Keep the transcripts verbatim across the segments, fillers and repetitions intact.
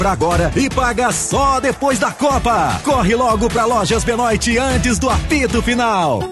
Pra agora e paga só depois da Copa. Corre logo pra Lojas Benoit antes do apito final.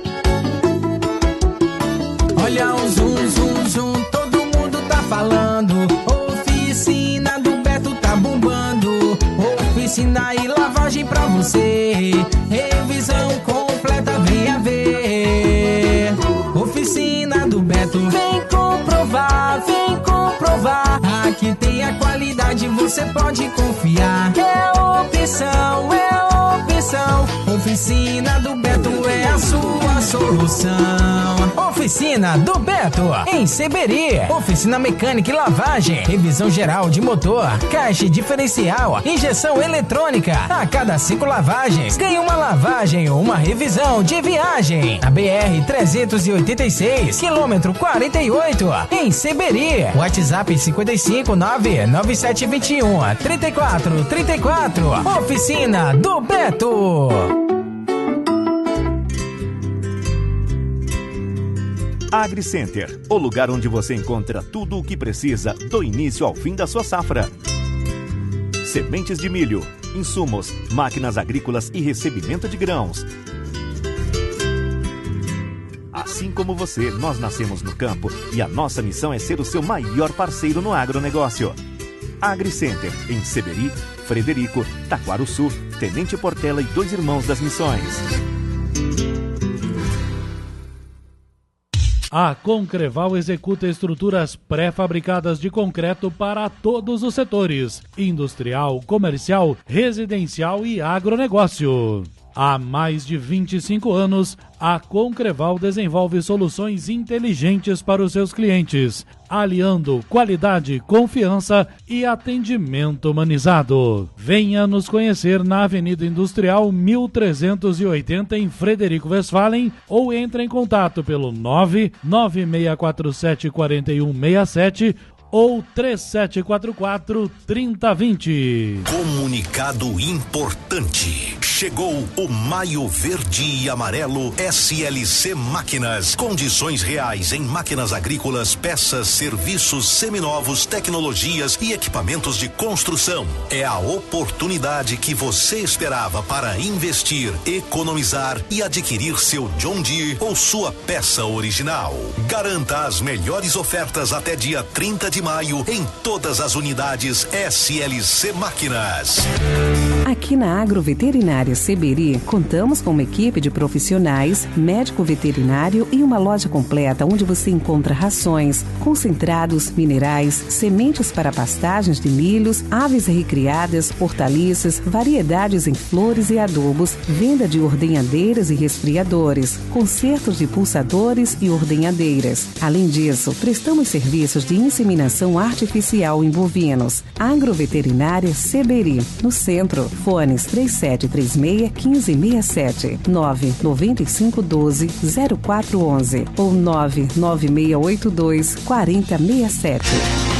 Olha o zoom, zoom, zoom, todo mundo tá falando. Oficina do Beto tá bombando. Oficina e lavagem pra você. Revisão completa, venha ver. Oficina do Beto, vem comprovar, vem comprovar. Aqui tem a qualidade, você pode confiar. É opção, é opção. Oficina do Beto é a sua solução. Oficina do Beto, em Seberi. Oficina mecânica e lavagem, revisão geral de motor, caixa diferencial, injeção eletrônica. A cada cinco lavagens, ganha uma lavagem ou uma revisão de viagem. Na B R trezentos e oitenta e seis, quilômetro quarenta e oito, em Seberi. WhatsApp cinquenta e cinco, nove nove sete dois um, trinta e quatro trinta e quatro. Oficina do Beto. AgriCenter, o lugar onde você encontra tudo o que precisa do início ao fim da sua safra. Sementes de milho, insumos, máquinas agrícolas e recebimento de grãos. Assim como você, nós nascemos no campo e a nossa missão é ser o seu maior parceiro no agronegócio. AgriCenter, em Seberi, Frederico, Taquaruçu, Tenente Portela e Dois Irmãos das Missões. A Concreval executa estruturas pré-fabricadas de concreto para todos os setores: industrial, comercial, residencial e agronegócio. Há mais de vinte e cinco anos, a Concreval desenvolve soluções inteligentes para os seus clientes, aliando qualidade, confiança e atendimento humanizado. Venha nos conhecer na Avenida Industrial mil trezentos e oitenta, em Frederico Westphalen, ou entre em contato pelo nove nove seis quatro sete quatro um seis sete ou três sete quatro quatro, três zero dois zero. Comunicado importante. Chegou o Maio Verde e Amarelo S L C Máquinas. Condições reais em máquinas agrícolas, peças, serviços, seminovos, tecnologias e equipamentos de construção. É a oportunidade que você esperava para investir, economizar e adquirir seu John Deere ou sua peça original. Garanta as melhores ofertas até dia trinta de maio em todas as unidades S L C Máquinas. Aqui na Agroveterinária Seberi, contamos com uma equipe de profissionais, médico veterinário e uma loja completa onde você encontra rações, concentrados, minerais, sementes para pastagens de milhos, aves recriadas, hortaliças, variedades em flores e adubos, venda de ordenhadeiras e resfriadores, consertos de pulsadores e ordenhadeiras. Além disso, prestamos serviços de inseminação artificial em bovinos. Agroveterinária Seberi, no centro. Fones três sete três seis, um cinco seis sete, nove nove cinco um dois, zero quatro um um ou nove nove seis oito dois, quatro zero seis sete.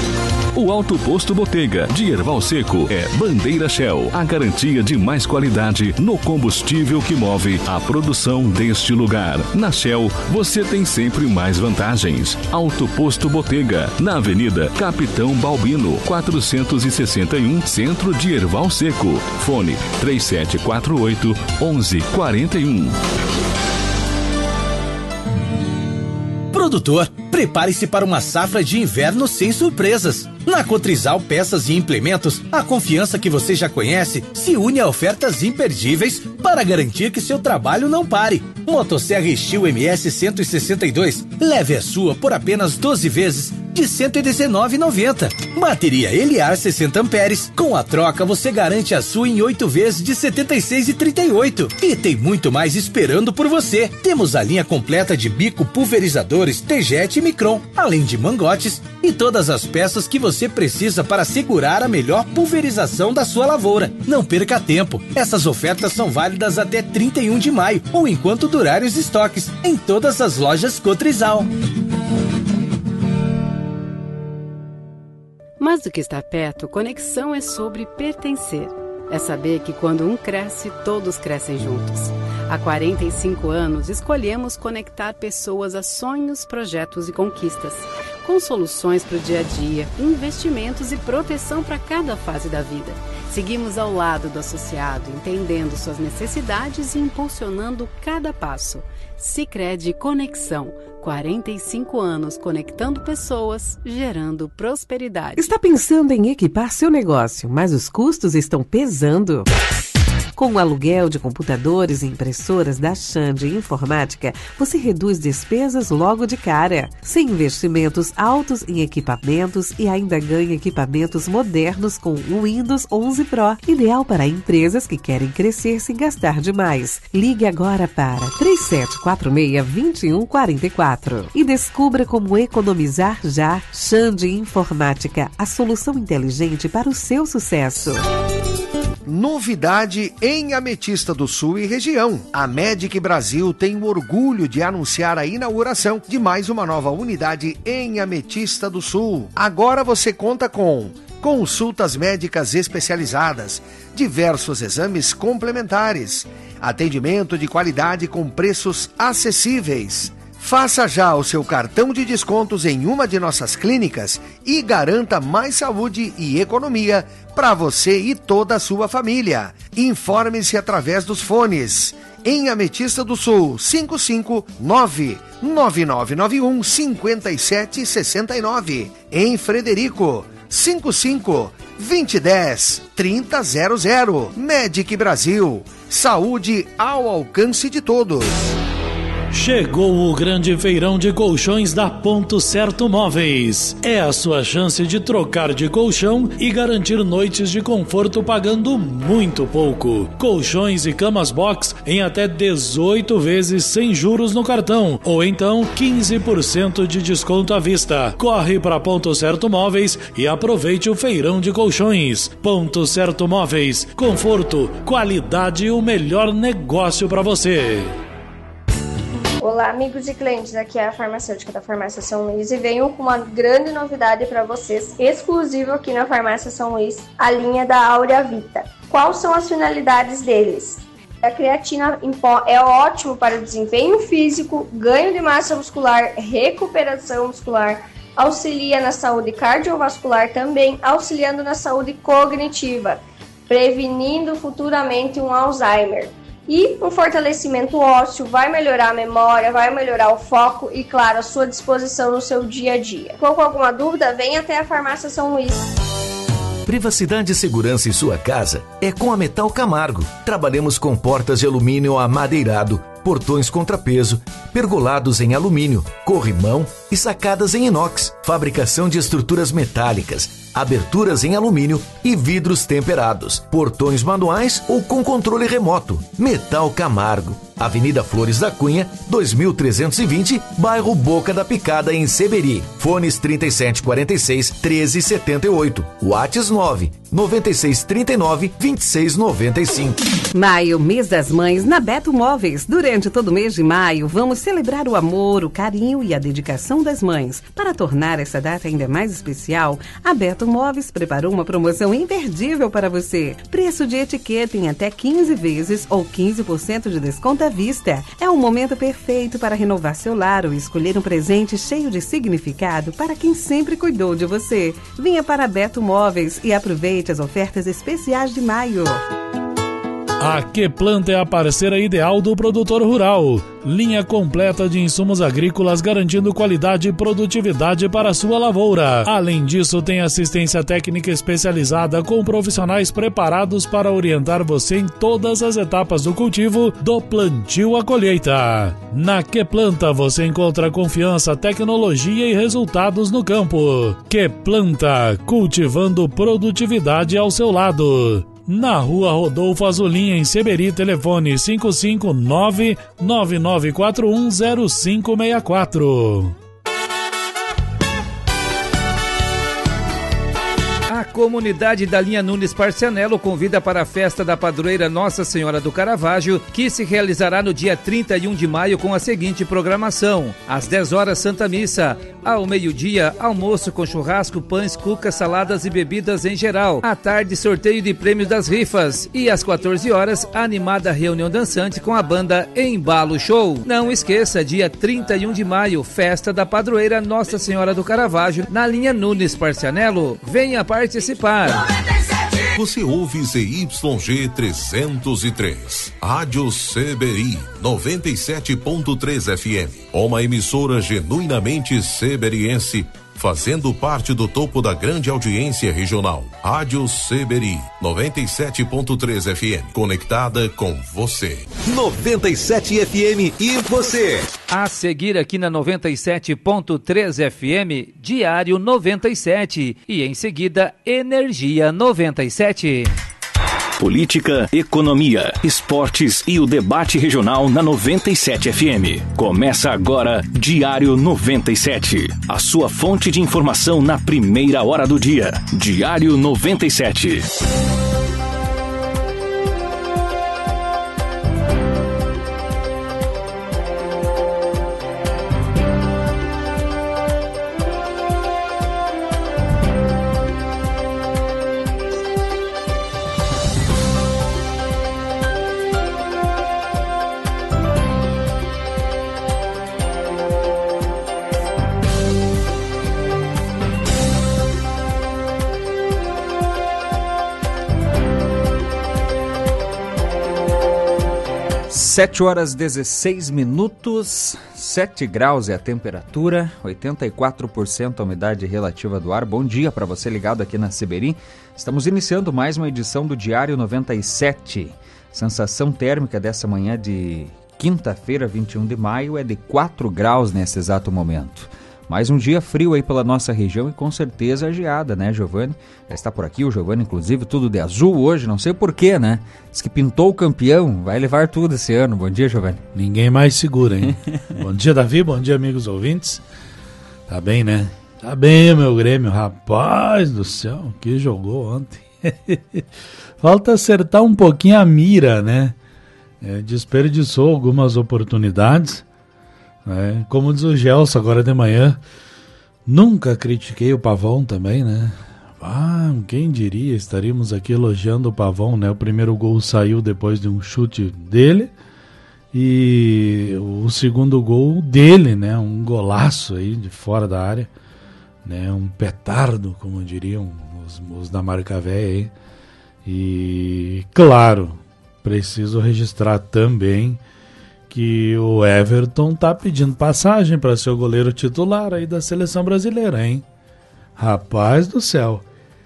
O Alto Posto Botega, de Erval Seco, é Bandeira Shell, a garantia de mais qualidade no combustível que move a produção deste lugar. Na Shell, você tem sempre mais vantagens. Alto Posto Botega, na Avenida Capitão Balbino, quatrocentos e sessenta e um, centro de Erval Seco. Fone três sete quatro oito, um um quatro um. Produtor, prepare-se para uma safra de inverno sem surpresas. Na Cotrizal Peças e Implementos, a confiança que você já conhece se une a ofertas imperdíveis para garantir que seu trabalho não pare. Motosserra Steel M S cento e sessenta e dois, leve a sua por apenas doze vezes de cento e dezenove reais e noventa centavos. Bateria Eliar sessenta amperes, com a troca você garante a sua em oito vezes de setenta e seis reais e trinta e oito centavos. E tem muito mais esperando por você. Temos a linha completa de bico pulverizadores T-Jet e Micron, além de mangotes e todas as peças que você precisa para segurar a melhor pulverização da sua lavoura. Não perca tempo. Essas ofertas são válidas até trinta e um de maio ou enquanto durarem os estoques em todas as lojas Cotrizal. Mais do que estar perto, conexão é sobre pertencer. É saber que quando um cresce, todos crescem juntos. Há quarenta e cinco anos, escolhemos conectar pessoas a sonhos, projetos e conquistas. com soluções para o dia a dia, investimentos e proteção para cada fase da vida. Seguimos ao lado do associado, entendendo suas necessidades e impulsionando cada passo. Sicredi Conexão, quarenta e cinco anos conectando pessoas, gerando prosperidade. Está pensando em equipar seu negócio, mas os custos estão pesando? Com o aluguel de computadores e impressoras da Xande Informática, você reduz despesas logo de cara, sem investimentos altos em equipamentos e ainda ganha equipamentos modernos com o Windows onze Pro, ideal para empresas que querem crescer sem gastar demais. Ligue agora para três sete quatro seis, dois um quatro quatro e descubra como economizar já. Xande Informática, a solução inteligente para o seu sucesso. Novidade em Ametista do Sul e região. A Medic Brasil tem o orgulho de anunciar a inauguração de mais uma nova unidade em Ametista do Sul. Agora você conta com consultas médicas especializadas, diversos exames complementares, atendimento de qualidade com preços acessíveis. Faça já o seu cartão de descontos em uma de nossas clínicas e garanta mais saúde e economia para você e toda a sua família. Informe-se através dos fones. Em Ametista do Sul, cinco cinco nove, nove nove nove um, cinco sete seis nove. Em Frederico, cinco cinco, dois zero um zero, trinta zero zero. Medic Brasil. Saúde ao alcance de todos. Chegou o grande feirão de colchões da Ponto Certo Móveis. É a sua chance de trocar de colchão e garantir noites de conforto pagando muito pouco. Colchões e camas box em até dezoito vezes sem juros no cartão, ou então quinze por cento de desconto à vista. Corre para Ponto Certo Móveis e aproveite o feirão de colchões. Ponto Certo Móveis, conforto, qualidade e o melhor negócio para você. Olá, amigos e clientes, aqui é a farmacêutica da Farmácia São Luís e venho com uma grande novidade para vocês, exclusivo aqui na Farmácia São Luís, a linha da Áurea Vita. Quais são as finalidades deles? A creatina em pó é ótimo para desempenho físico, ganho de massa muscular, recuperação muscular, auxilia na saúde cardiovascular também, auxiliando na saúde cognitiva, prevenindo futuramente um Alzheimer. E um fortalecimento ósseo, vai melhorar a memória, vai melhorar o foco e, claro, a sua disposição no seu dia a dia. Ficou com alguma dúvida? Venha até a Farmácia São Luís. Privacidade e segurança em sua casa é com a Metal Camargo. Trabalhamos com portas de alumínio amadeirado, portões contrapeso, pergolados em alumínio, corrimão e sacadas em inox, fabricação de estruturas metálicas, aberturas em alumínio e vidros temperados, portões manuais ou com controle remoto. Metal Camargo, Avenida Flores da Cunha, dois mil trezentos e vinte, bairro Boca da Picada, em Seberi. Fones trinta e sete quarenta e seis, treze setenta e oito. WhatsApp nove nove seis três nove, dois seis nove cinco. Maio, mês das mães, na Beto Móveis. Durante todo o mês de maio, vamos celebrar o amor, o carinho e a dedicação das mães. Para tornar essa data ainda mais especial, a Beto Móveis preparou uma promoção imperdível para você. Preço de etiqueta em até quinze vezes ou quinze por cento de desconto à vista. É um momento perfeito para renovar seu lar ou escolher um presente cheio de significado para quem sempre cuidou de você. Venha para a Beto Móveis e aproveite as ofertas especiais de maio. A Queplanta é a parceira ideal do produtor rural. Linha completa de insumos agrícolas garantindo qualidade e produtividade para a sua lavoura. Além disso, tem assistência técnica especializada com profissionais preparados para orientar você em todas as etapas do cultivo, do plantio à colheita. Na Queplanta você encontra confiança, tecnologia e resultados no campo. Queplanta, cultivando produtividade ao seu lado. Na Rua Rodolfo Azulinha, em Seberi, telefone cinco cinco nove, nove nove quatro um, zero cinco seis quatro. comunidade da linha Nunes Parcianello convida para a festa da padroeira Nossa Senhora do Caravaggio, que se realizará no dia trinta e um de maio com a seguinte programação: às dez horas Santa Missa, ao meio-dia almoço com churrasco, pães, cucas, saladas e bebidas em geral. À tarde sorteio de prêmios das rifas e às quatorze horas animada reunião dançante com a banda Embalo Show. Não esqueça, dia trinta e um de maio, festa da padroeira Nossa Senhora do Caravaggio na linha Nunes Parcianello. Venha participar. Você ouve Z Y G trezentos e três, Rádio Seberi noventa e sete ponto três F M, uma emissora genuinamente seberiense, fazendo parte do topo da grande audiência regional. Rádio Seberi noventa e sete ponto três F M, conectada com você. noventa e sete F M e você. A seguir aqui na noventa e sete ponto três F M, Diário noventa e sete e em seguida Energia noventa e sete. Política, economia, esportes e o debate regional na noventa e sete F M. Começa agora Diário noventa e sete, a sua fonte de informação na primeira hora do dia. Diário noventa e sete. sete horas e dezesseis minutos, sete graus é a temperatura, oitenta e quatro por cento a umidade relativa do ar. Bom dia para você ligado aqui na Seberi. Estamos iniciando mais uma edição do Diário noventa e sete. Sensação térmica dessa manhã de quinta-feira, vinte e um de maio, é de quatro graus nesse exato momento. Mais um dia frio aí pela nossa região e com certeza geada, né, Giovanni? Já está por aqui o Giovanni, inclusive, tudo de azul hoje, não sei porquê, né? Diz que pintou o campeão, vai levar tudo esse ano. Bom dia, Giovanni. Ninguém mais segura, hein? Bom dia, Davi, bom dia, amigos ouvintes. Tá bem, né? Tá bem, meu Grêmio, rapaz do céu, que jogou ontem. Falta acertar um pouquinho a mira, né? É, desperdiçou algumas oportunidades. É, como diz o Gelson agora de manhã, nunca critiquei o Pavão também, né? Ah, quem diria, estaríamos aqui elogiando o Pavão, né? O primeiro gol saiu depois de um chute dele e o segundo gol dele, né? Um golaço aí de fora da área, né? Um petardo, como diriam os, os da marca velha aí. E, claro, preciso registrar também que o Everton tá pedindo passagem para ser o goleiro titular aí da seleção brasileira, hein? Rapaz do céu.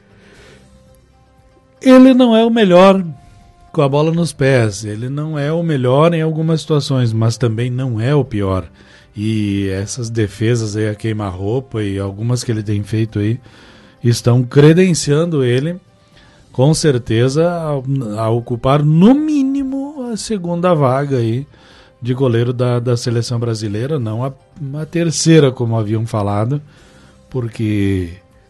Ele não é o melhor com a bola nos pés, ele não é o melhor em algumas situações, mas também não é o pior. E essas defesas aí a queima-roupa e algumas que ele tem feito aí estão credenciando ele, com certeza, a, a ocupar no mínimo a segunda vaga aí de goleiro da, da seleção brasileira, não a, a terceira, como haviam falado, porque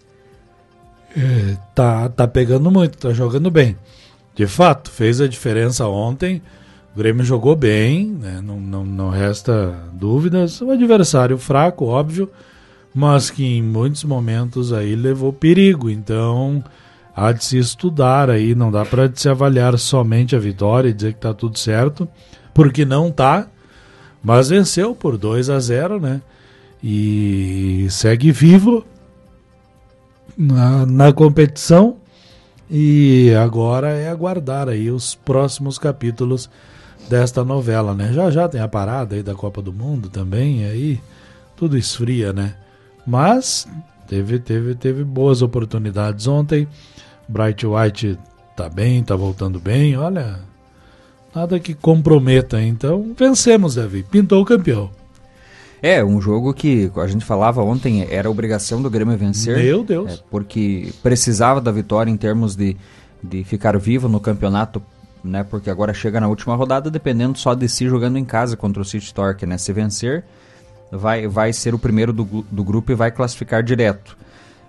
é, tá, tá pegando muito, tá jogando bem. De fato, fez a diferença ontem, o Grêmio jogou bem, né? não, não, não resta dúvidas, um adversário fraco, óbvio, mas que em muitos momentos aí levou perigo, então há de se estudar aí, não dá para se avaliar somente a vitória e dizer que tá tudo certo, porque não tá, mas venceu por dois a zero, né? E segue vivo na, na competição e agora é aguardar aí os próximos capítulos desta novela, né? Já já tem a parada aí da Copa do Mundo também, aí tudo esfria, né? Mas teve, teve, teve boas oportunidades ontem, Bright White tá bem, tá voltando bem, olha... Nada que comprometa, então vencemos, Davi, pintou o campeão. É, um jogo que a gente falava ontem, era obrigação do Grêmio vencer. Meu Deus. É, porque precisava da vitória em termos de, de ficar vivo no campeonato, né? Porque agora chega na última rodada, dependendo só de si jogando em casa contra o City Torque, né? Se vencer, vai, vai ser o primeiro do, do grupo e vai classificar direto.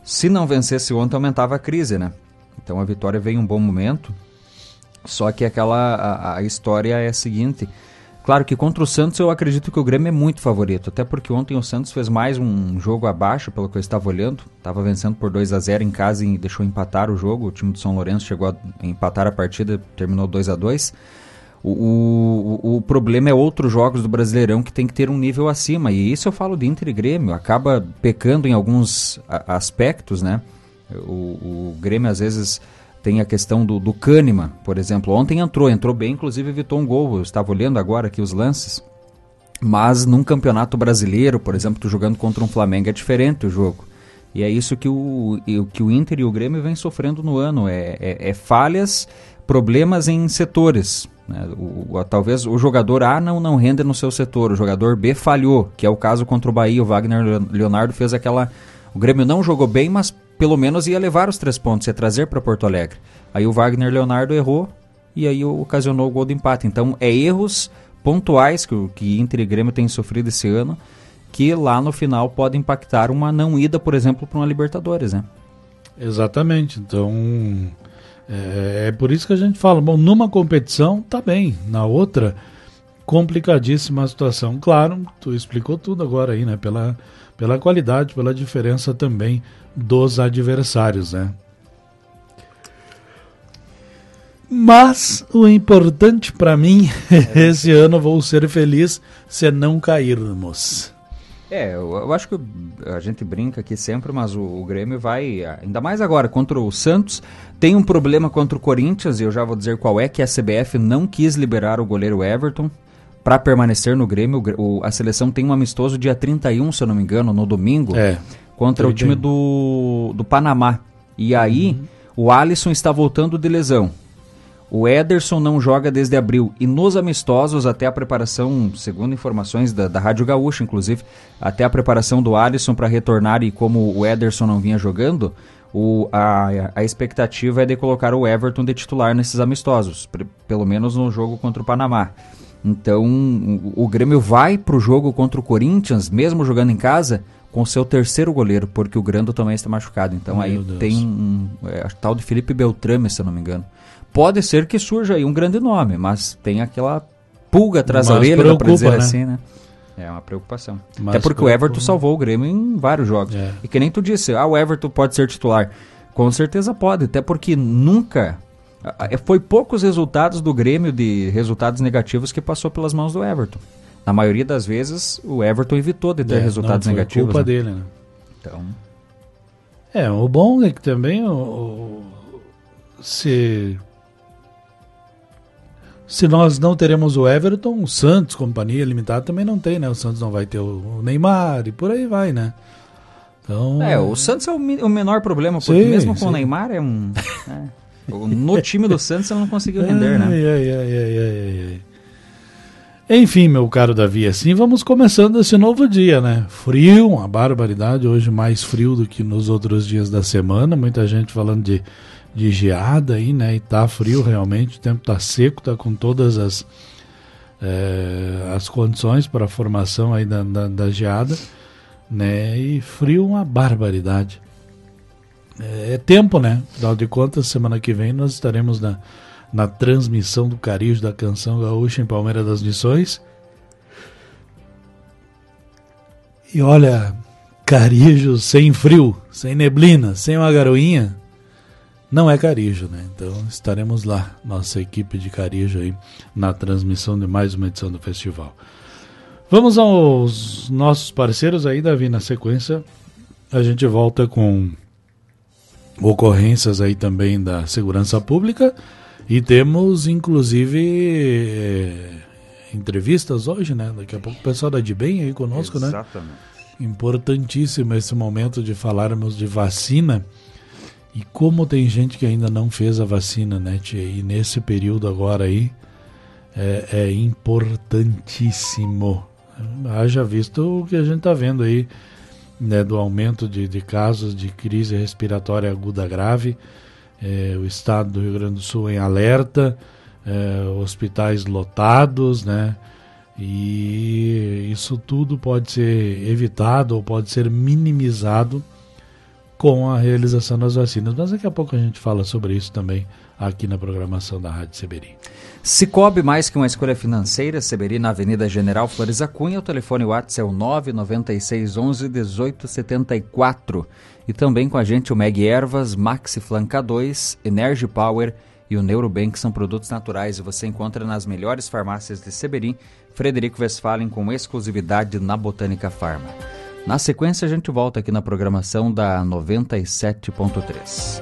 Se não vencesse ontem, aumentava a crise, né? Então a vitória veio em um bom momento. Só que aquela a, a história é a seguinte. Claro que contra o Santos eu acredito que o Grêmio é muito favorito. Até porque ontem o Santos fez mais um jogo abaixo, pelo que eu estava olhando. Estava vencendo por dois a zero em casa e deixou empatar o jogo. O time do São Lourenço chegou a empatar a partida, terminou dois a dois. O, o, o problema é outros jogos do Brasileirão que tem que ter um nível acima. E isso eu falo de Inter e Grêmio. Acaba pecando em alguns a, aspectos, né? O, o Grêmio às vezes tem a questão do, do Kahneman, por exemplo. Ontem entrou, entrou bem, inclusive evitou um gol. Eu estava olhando agora aqui os lances. Mas num campeonato brasileiro, por exemplo, tu jogando contra um Flamengo, é diferente o jogo. E é isso que o, que o Inter e o Grêmio vêm sofrendo no ano. É, é, é falhas, problemas em setores. Né? O, o, talvez o jogador A não, não rende no seu setor, o jogador B falhou, que é o caso contra o Bahia. O Wagner Leonardo fez aquela... O Grêmio não jogou bem, mas pelo menos ia levar os três pontos, ia trazer para Porto Alegre. Aí o Wagner Leonardo errou e aí ocasionou o gol do empate. Então é erros pontuais que o que Inter e Grêmio têm sofrido esse ano, que lá no final podem impactar uma não ida, por exemplo, para uma Libertadores, né? Exatamente. Então é, é por isso que a gente fala, bom, numa competição tá bem, na outra complicadíssima a situação. Claro, tu explicou tudo agora aí, né? Pela, pela qualidade, pela diferença também dos adversários, né? Mas o importante para mim, esse ano vou ser feliz se não cairmos. É, eu, eu acho que a gente brinca aqui sempre, mas o, o Grêmio vai, ainda mais agora, contra o Santos. Tem um problema contra o Corinthians, e eu já vou dizer qual é, que a C B F não quis liberar o goleiro Everton para permanecer no Grêmio. O, a seleção tem um amistoso dia trinta e um, se eu não me engano, no domingo, é, contra o time do, do Panamá. E aí, uhum. o Alisson está voltando de lesão. O Ederson não joga desde abril, e nos amistosos, até a preparação, segundo informações da, da Rádio Gaúcha, inclusive, até a preparação do Alisson para retornar, e como o Ederson não vinha jogando, o, a, a expectativa é de colocar o Everton de titular nesses amistosos, pre, pelo menos no jogo contra o Panamá. Então, o, o Grêmio vai para o jogo contra o Corinthians, mesmo jogando em casa, com seu terceiro goleiro, porque o Grando também está machucado. Então, Meu aí Deus. tem um, é, tal de Felipe Beltrame, se eu não me engano. Pode ser que surja aí um grande nome, mas tem aquela pulga atrás da orelha, dá pra dizer, né? Assim, né? É uma preocupação. Mas Até porque preocupa. o Everton salvou o Grêmio em vários jogos. É. E que nem tu disse, ah, o Everton pode ser titular. Com certeza pode, até porque nunca... Foi poucos resultados do Grêmio, de resultados negativos, que passou pelas mãos do Everton. Na maioria das vezes, o Everton evitou de ter é, resultados não, foi negativos. Culpa né? dele, né? Então... É, o bom é que também o, o, se... Se nós não teremos o Everton, o Santos, companhia limitada, também não tem, né? O Santos não vai ter o Neymar e por aí vai, né? Então... É, o Santos é o, mi- o menor problema, porque sim, mesmo com sim. o Neymar é um... É, no time do Santos ele não conseguiu render, né? Ai, ai, ai, ai, ai, ai. Enfim, meu caro Davi, assim vamos começando esse novo dia, né? Frio, uma barbaridade, hoje mais frio do que nos outros dias da semana, muita gente falando de... de geada aí, né, e tá frio realmente, o tempo tá seco, tá com todas as é, as condições para a formação aí da, da, da geada, né, e frio uma barbaridade. É, é tempo, né, afinal de contas, semana que vem nós estaremos na, na transmissão do Carijo da Canção Gaúcha em Palmeira das Missões, e olha, Carijo sem frio, sem neblina, sem uma garoinha, não é Carijo, né? Então estaremos lá, nossa equipe de Carijo aí, na transmissão de mais uma edição do festival. Vamos aos nossos parceiros aí, Davi, na sequência a gente volta com ocorrências aí também da segurança pública e temos inclusive é, entrevistas hoje, né? Daqui a pouco o pessoal da Dibem aí conosco, Exatamente. né? Importantíssimo esse momento de falarmos de vacina. E como tem gente que ainda não fez a vacina, né, tia? E nesse período agora aí, é, é importantíssimo. Haja visto o que a gente está vendo aí, né, do aumento de, de casos de crise respiratória aguda grave, é, o estado do Rio Grande do Sul em alerta, é, hospitais lotados, né? E isso tudo pode ser evitado ou pode ser minimizado com a realização das vacinas. Mas daqui a pouco a gente fala sobre isso também aqui na programação da Rádio Seberi. Cicobi, mais que uma escolha financeira, Seberi na Avenida General Flores da Cunha, o telefone WhatsApp é o nove nove seis onze dezoito setenta e quatro. E também com a gente o Meg Ervas, Maxi Flanca dois, Energy Power e o Neurobank, são produtos naturais e você encontra nas melhores farmácias de Seberi, Frederico Westphalen, com exclusividade na Botânica Pharma. Na sequência a gente volta aqui na programação da noventa e sete ponto três.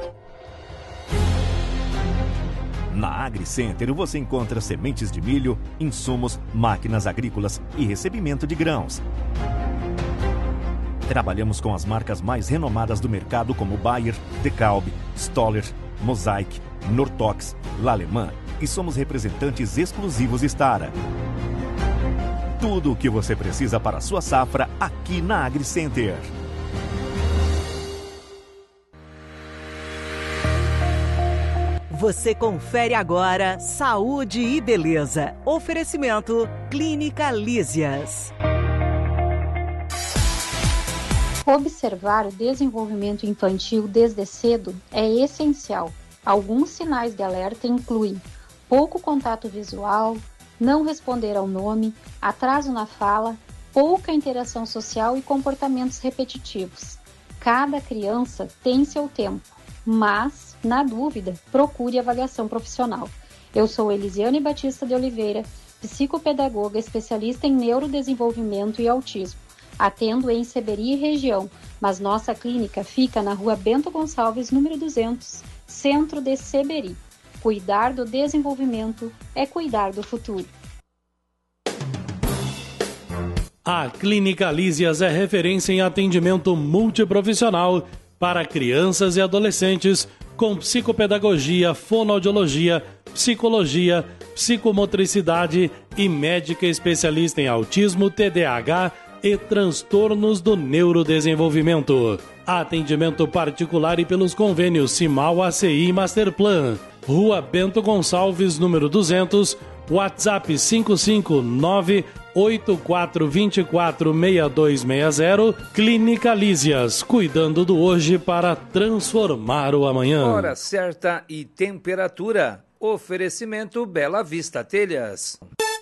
Na AgriCenter você encontra sementes de milho, insumos, máquinas agrícolas e recebimento de grãos. Trabalhamos com as marcas mais renomadas do mercado como Bayer, DeKalb, Stoller, Mosaic, Nortox, L'Allemand e somos representantes exclusivos Stara. Tudo o que você precisa para a sua safra aqui na AgriCenter. Você confere agora Saúde e Beleza. Oferecimento Clínica Lísias. Observar o desenvolvimento infantil desde cedo é essencial. Alguns sinais de alerta incluem pouco contato visual, não responder ao nome, atraso na fala, pouca interação social e comportamentos repetitivos. Cada criança tem seu tempo, mas, na dúvida, procure avaliação profissional. Eu sou Elisiane Batista de Oliveira, psicopedagoga especialista em neurodesenvolvimento e autismo. Atendo em Seberi e região, mas nossa clínica fica na rua Bento Gonçalves, número duzentos, centro de Seberi. Cuidar do desenvolvimento é cuidar do futuro. A Clínica Lísias é referência em atendimento multiprofissional para crianças e adolescentes com psicopedagogia, fonoaudiologia, psicologia, psicomotricidade e médica especialista em autismo, T D A H e transtornos do neurodesenvolvimento. Atendimento particular e pelos convênios Simal, A C I e Masterplan. Rua Bento Gonçalves, número duzentos, WhatsApp cinco cinco nove oito quatro dois quatro seis dois seis zero. Clínica Lísias, cuidando do hoje para transformar o amanhã. Hora certa e temperatura. Oferecimento Bela Vista Telhas.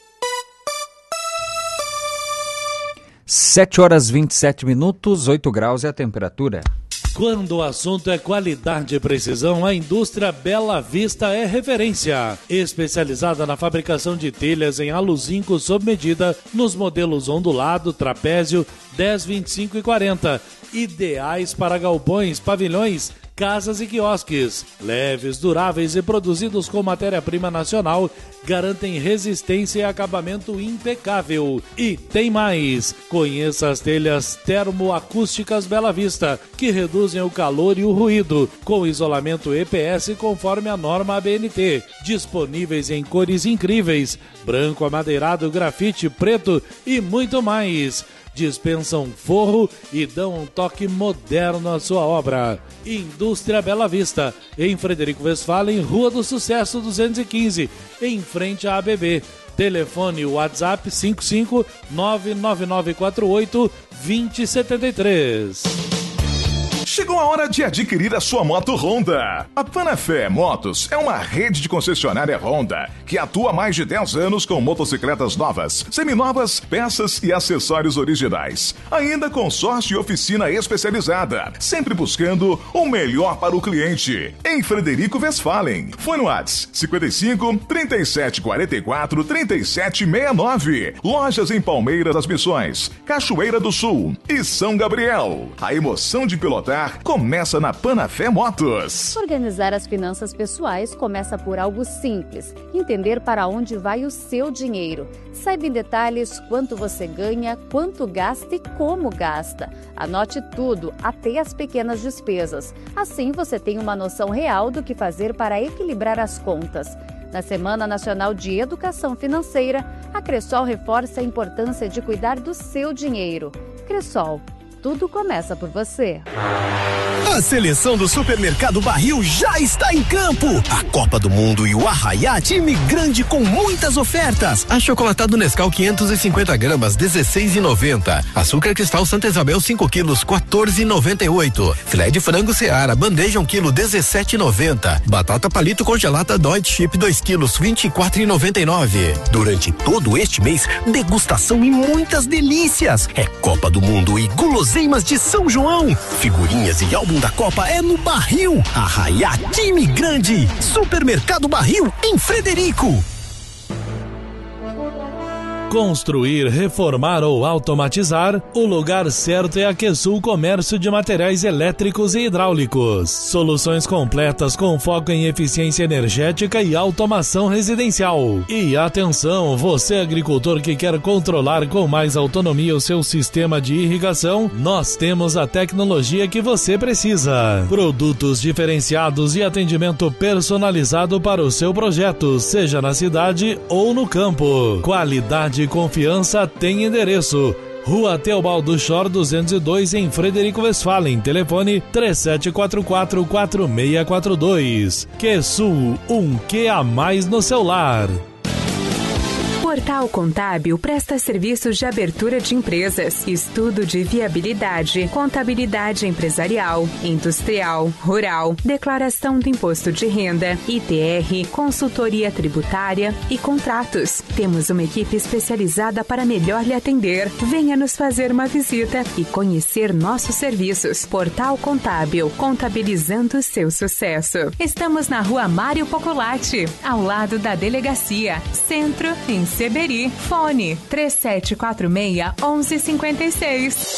sete horas e vinte e sete minutos, oito graus é a temperatura. Quando o assunto é qualidade e precisão, a indústria Bela Vista é referência. Especializada na fabricação de telhas em aluzinco sob medida, nos modelos ondulado, trapézio, dez, vinte e cinco e quarenta. Ideais para galpões, pavilhões, casas e quiosques. Leves, duráveis e produzidos com matéria-prima nacional, garantem resistência e acabamento impecável. E tem mais! Conheça as telhas termoacústicas Bela Vista, que reduzem o calor e o ruído, com isolamento E P S conforme a norma A B N T. Disponíveis em cores incríveis, branco, amadeirado, grafite, preto e muito mais. Dispensam forro e dão um toque moderno à sua obra. Indústria Bela Vista, em Frederico Westphalen, Rua do Sucesso duzentos e quinze, em frente à A B B. Telefone WhatsApp cinco cinco nove nove nove quatro oito dois zero sete três. Chegou a hora de adquirir a sua moto Honda. A Panafé Motos é uma rede de concessionária Honda que atua há mais de dez anos com motocicletas novas, seminovas, peças e acessórios originais. Ainda consórcio e oficina especializada, sempre buscando o melhor para o cliente. Em Frederico Westphalen. Fone WhatsApp cinquenta e cinco, trinta e sete, quarenta e quatro, trinta e sete sessenta e nove. Lojas em Palmeiras das Missões, Cachoeira do Sul e São Gabriel. A emoção de pilotar começa na Panafé Motos. Organizar as finanças pessoais começa por algo simples: entender para onde vai o seu dinheiro. Saiba em detalhes quanto você ganha, quanto gasta e como gasta. Anote tudo, até as pequenas despesas. Assim você tem uma noção real do que fazer para equilibrar as contas. Na Semana Nacional de Educação Financeira, a Cressol reforça a importância de cuidar do seu dinheiro. Cressol, tudo começa por você. A seleção do Supermercado Barril já está em campo. A Copa do Mundo e o Arraiá, time grande com muitas ofertas. Achocolatado Nescau quinhentos e cinquenta gramas, dezesseis reais e noventa centavos. Açúcar Cristal Santa Isabel cinco quilos, quatorze reais e noventa e oito centavos. Filé de frango Seara, bandeja um quilo, dezessete reais e noventa centavos. Batata palito congelada Deutsche Chip dois quilos, vinte e quatro reais e noventa e nove centavos. Durante todo este mês, degustação e muitas delícias. É Copa do Mundo e guloseimas de São João. Figurinhas e álbum da Copa é no Barril. Arraiá, time grande. Supermercado Barril, em Frederico. Construir, reformar ou automatizar, o lugar certo é a Quesul Comércio de Materiais Elétricos e Hidráulicos. Soluções completas com foco em eficiência energética e automação residencial. E atenção, você agricultor que quer controlar com mais autonomia o seu sistema de irrigação, nós temos a tecnologia que você precisa. Produtos diferenciados e atendimento personalizado para o seu projeto, seja na cidade ou no campo. Qualidade e confiança tem endereço. Rua Teobaldo Schor duzentos e dois, em Frederico Westphalen. Telefone três sete quatro quatro, quatro seis quatro dois. Quesul, um Q a mais no seu lar. Portal Contábil presta serviços de abertura de empresas, estudo de viabilidade, contabilidade empresarial, industrial, rural, declaração do imposto de renda, I T R, consultoria tributária e contratos. Temos uma equipe especializada para melhor lhe atender. Venha nos fazer uma visita e conhecer nossos serviços. Portal Contábil, contabilizando seu sucesso. Estamos na Rua Mário Pocolati, ao lado da delegacia, Centro, em Seberi. Fone três sete quatro seis, um um cinco seis.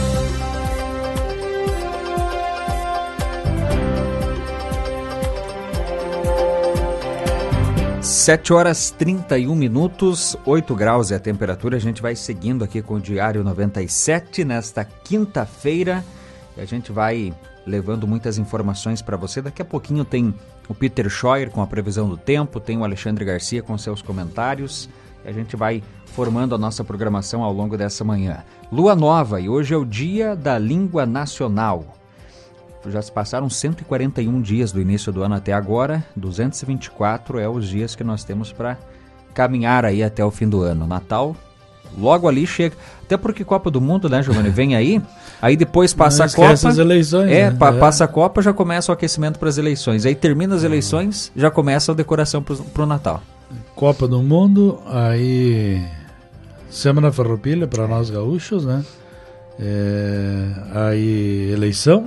Sete horas trinta e um minutos, oito graus é a temperatura. A gente vai seguindo aqui com o Diário noventa e sete nesta quinta-feira. E a gente vai levando muitas informações para você. Daqui a pouquinho tem o Peter Scheuer com a previsão do tempo, tem o Alexandre Garcia com seus comentários. A gente vai formando a nossa programação ao longo dessa manhã. Lua nova, e hoje é o Dia da Língua Nacional. Já se passaram cento e quarenta e um dias do início do ano até agora, duzentos e vinte e quatro é os dias que nós temos para caminhar aí até o fim do ano. Natal, logo ali chega. Até porque Copa do Mundo, né, Giovanni, vem aí, aí depois passa a Copa. As eleições, é, né? pa- é, passa a Copa, já começa o aquecimento para as eleições. Aí termina as eleições, já começa a decoração para o Natal. Copa do Mundo, aí Semana Farroupilha para nós gaúchos, né? É, aí eleição,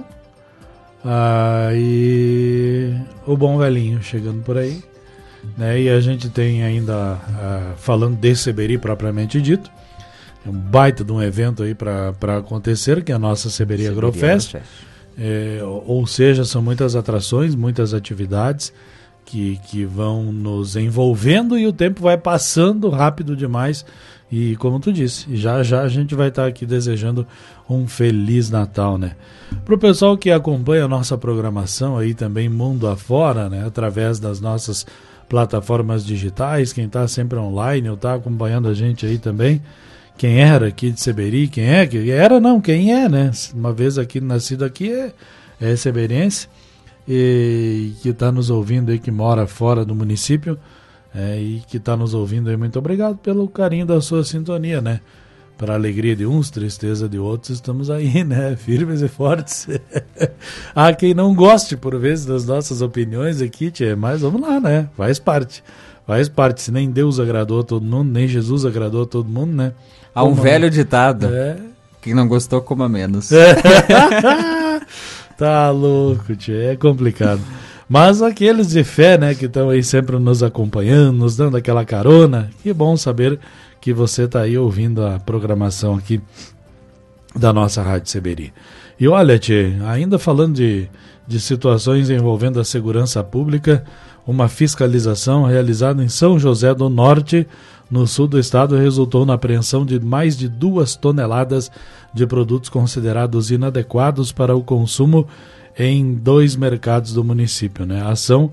aí o bom velhinho chegando por aí, né? E a gente tem ainda, uh, falando de Seberi propriamente dito, um baita de um evento aí para acontecer, que é a nossa Seberi, Seberi Agrofest. É, ou seja, são muitas atrações, muitas atividades que, que vão nos envolvendo e o tempo vai passando rápido demais. E como tu disse, já já a gente vai estar aqui desejando um Feliz Natal, né? Para o pessoal que acompanha a nossa programação aí também mundo afora, né? Através das nossas plataformas digitais, quem está sempre online ou está acompanhando a gente aí também, quem era aqui de Seberi, quem é, que era não, quem é, né? Uma vez aqui, nascido aqui, é, é seberiense, e que está nos ouvindo aí, que mora fora do município, é, e que está nos ouvindo aí, muito obrigado pelo carinho da sua sintonia, né? Para a alegria de uns, tristeza de outros, estamos aí, né? Firmes e fortes. Há quem não goste, por vezes, das nossas opiniões aqui, tchê, mas vamos lá, né? Faz parte. Faz parte. Se nem Deus agradou a todo mundo, nem Jesus agradou a todo mundo, né? Há um Como velho ditado. É. Quem não gostou, coma menos. Tá louco, tchê. É complicado. Mas aqueles de fé, né, que estão aí sempre nos acompanhando, nos dando aquela carona, que bom saber que você está aí ouvindo a programação aqui da nossa Rádio Seberi. E olha, tchê, ainda falando de, de situações envolvendo a segurança pública, uma fiscalização realizada em São José do Norte, no sul do estado, resultou na apreensão de mais de duas toneladas de produtos considerados inadequados para o consumo em dois mercados do município, né? A ação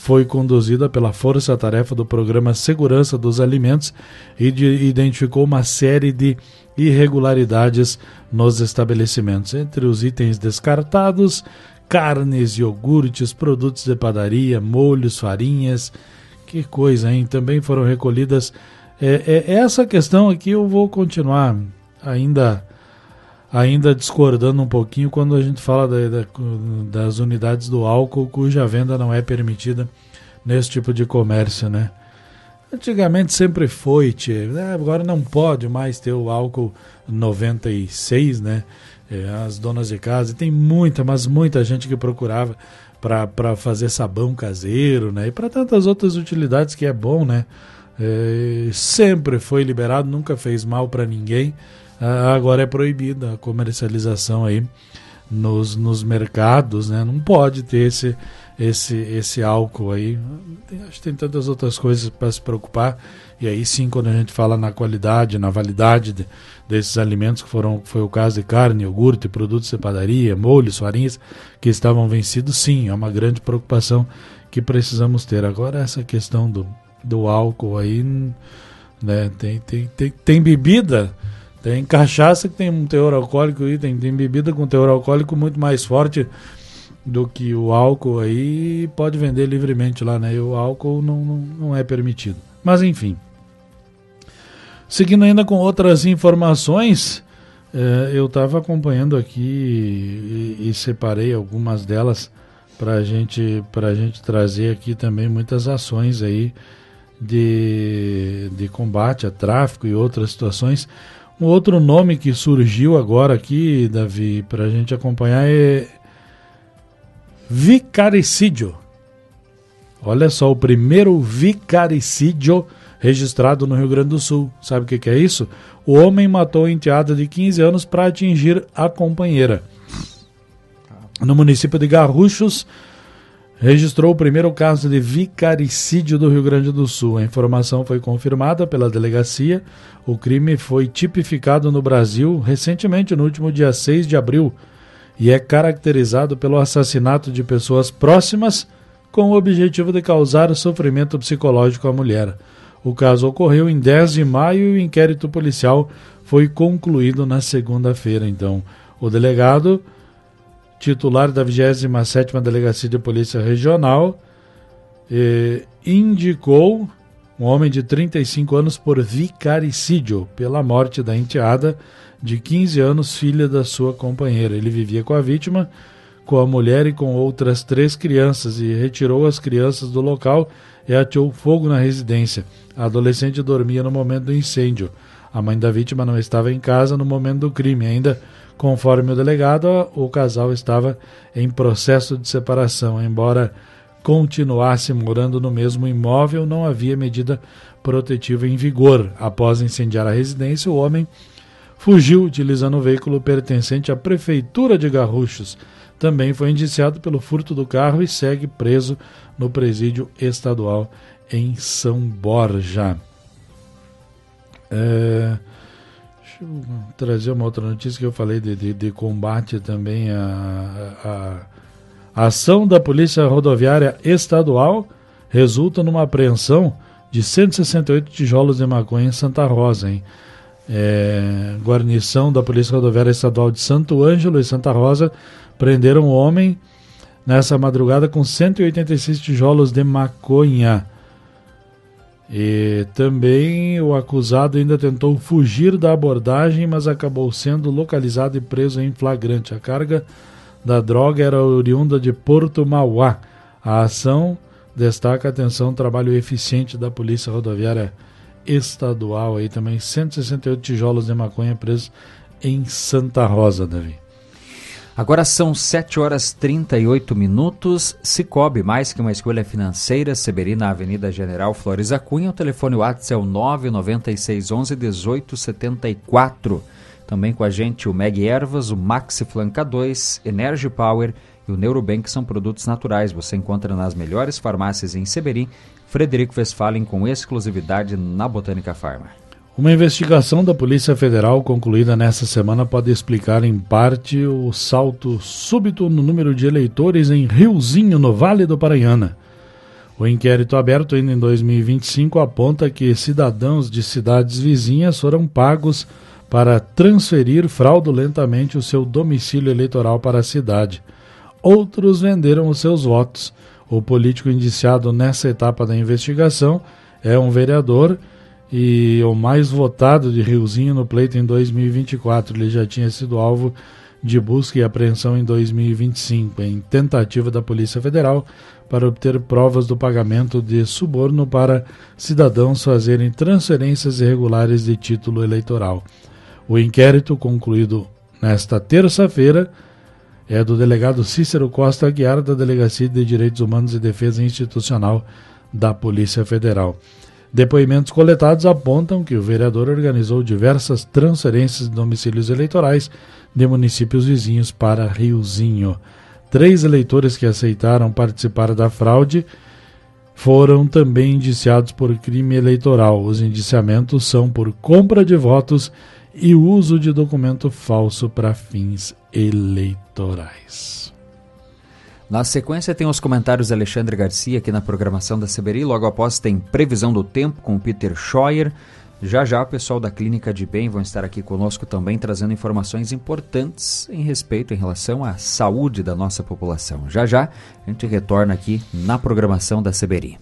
foi conduzida pela força-tarefa do Programa Segurança dos Alimentos e de, identificou uma série de irregularidades nos estabelecimentos. Entre os itens descartados, carnes, iogurtes, produtos de padaria, molhos, farinhas. Que coisa, hein? Também foram recolhidas. É, é, essa questão aqui eu vou continuar ainda, ainda discordando um pouquinho quando a gente fala da, da, das unidades do álcool cuja venda não é permitida nesse tipo de comércio, né? Antigamente sempre foi, tchê, agora não pode mais ter o álcool noventa e seis, né? É, as donas de casa, tem muita, mas muita gente que procurava para fazer sabão caseiro, né? E para tantas outras utilidades que é bom, né? É, sempre foi liberado, nunca fez mal para ninguém. Ah, agora é proibida a comercialização aí nos, nos mercados, né? Não pode ter esse, esse, esse álcool aí. Tem, acho que tem tantas outras coisas para se preocupar. E aí sim, quando a gente fala na qualidade, na validade de, desses alimentos, que foram, foi o caso de carne, iogurte, produtos de padaria, molhos, farinhas, que estavam vencidos, sim, é uma grande preocupação que precisamos ter. Agora essa questão do, do álcool aí, né, tem, tem, tem, tem bebida, tem cachaça que tem um teor alcoólico aí, tem, tem bebida com teor alcoólico muito mais forte do que o álcool aí, pode vender livremente lá, né, e o álcool não, não, não é permitido. Mas enfim. Seguindo ainda com outras informações, eh, eu estava acompanhando aqui e, e separei algumas delas para gente, a gente trazer aqui também muitas ações aí de, de combate a tráfico e outras situações. Um outro nome que surgiu agora aqui, Davi, para a gente acompanhar é vicaricídio. Olha só, o primeiro vicaricídio registrado no Rio Grande do Sul. Sabe o que, que é isso? O homem matou a enteada de quinze anos para atingir a companheira. No município de Garruchos, registrou o primeiro caso de vicaricídio do Rio Grande do Sul. A informação foi confirmada pela delegacia. O crime foi tipificado no Brasil recentemente, no último dia seis de abril, e é caracterizado pelo assassinato de pessoas próximas com o objetivo de causar sofrimento psicológico à mulher. O caso ocorreu em dez de maio e o inquérito policial foi concluído na segunda-feira. Então, o delegado, titular da vigésima sétima Delegacia de Polícia Regional, eh, indicou um homem de trinta e cinco anos por vicaricídio pela morte da enteada de quinze anos, filha da sua companheira. Ele vivia com a vítima, com a mulher e com outras três crianças, e retirou as crianças do local e ateou fogo na residência. A adolescente dormia no momento do incêndio. A mãe da vítima não estava em casa no momento do crime. Ainda, conforme o delegado, o casal estava em processo de separação. Embora continuasse morando no mesmo imóvel, não havia medida protetiva em vigor. Após incendiar a residência, o homem fugiu utilizando o veículo pertencente à Prefeitura de Garruchos. Também foi indiciado pelo furto do carro e segue preso no presídio estadual em São Borja. É, deixa eu trazer uma outra notícia que eu falei de, de, de combate também a, a, a ação da Polícia Rodoviária Estadual resulta numa apreensão de cento e sessenta e oito tijolos de maconha em Santa Rosa, hein? É, guarnição da Polícia Rodoviária Estadual de Santo Ângelo e Santa Rosa prenderam um homem nessa madrugada com cento e oitenta e seis tijolos de maconha. E também o acusado ainda tentou fugir da abordagem, mas acabou sendo localizado e preso em flagrante. A carga da droga era oriunda de Porto Mauá. A ação destaca a atenção, trabalho eficiente da Polícia Rodoviária Estadual. Aí também cento e sessenta e oito tijolos de maconha presos em Santa Rosa, Davi. Agora são sete horas e trinta e oito minutos. Cicobi, mais que uma escolha financeira, Seberi na Avenida General Flores da Cunha. O telefone WhatsApp é o nove nove seis onze dezoito setenta e quatro. Também com a gente o Meg Ervas, o Maxi Flanca dois, Energy Power e o Neurobank, são produtos naturais. Você encontra nas melhores farmácias em Seberi. Frederico Westphalen, com exclusividade na Botânica Pharma. Uma investigação da Polícia Federal concluída nesta semana pode explicar em parte o salto súbito no número de eleitores em Riozinho, no Vale do Paranhana. O inquérito aberto ainda em dois mil e vinte e cinco aponta que cidadãos de cidades vizinhas foram pagos para transferir fraudulentamente o seu domicílio eleitoral para a cidade. Outros venderam os seus votos. O político indiciado nessa etapa da investigação é um vereador e o mais votado de Riozinho no pleito em dois mil e vinte e quatro. Ele já tinha sido alvo de busca e apreensão em dois mil e vinte e cinco, em tentativa da Polícia Federal para obter provas do pagamento de suborno para cidadãos fazerem transferências irregulares de título eleitoral. O inquérito, concluído nesta terça-feira, é do delegado Cícero Costa Aguiar, da Delegacia de Direitos Humanos e Defesa Institucional da Polícia Federal. Depoimentos coletados apontam que o vereador organizou diversas transferências de domicílios eleitorais de municípios vizinhos para Riozinho. Três eleitores que aceitaram participar da fraude foram também indiciados por crime eleitoral. Os indiciamentos são por compra de votos e uso de documento falso para fins eleitorais. Na sequência tem os comentários de Alexandre Garcia aqui na programação da Seberi. Logo após tem previsão do tempo com o Peter Scheuer. Já já o pessoal da Clínica de Bem vão estar aqui conosco também trazendo informações importantes em respeito, em relação à saúde da nossa população. Já já a gente retorna aqui na programação da Seberi.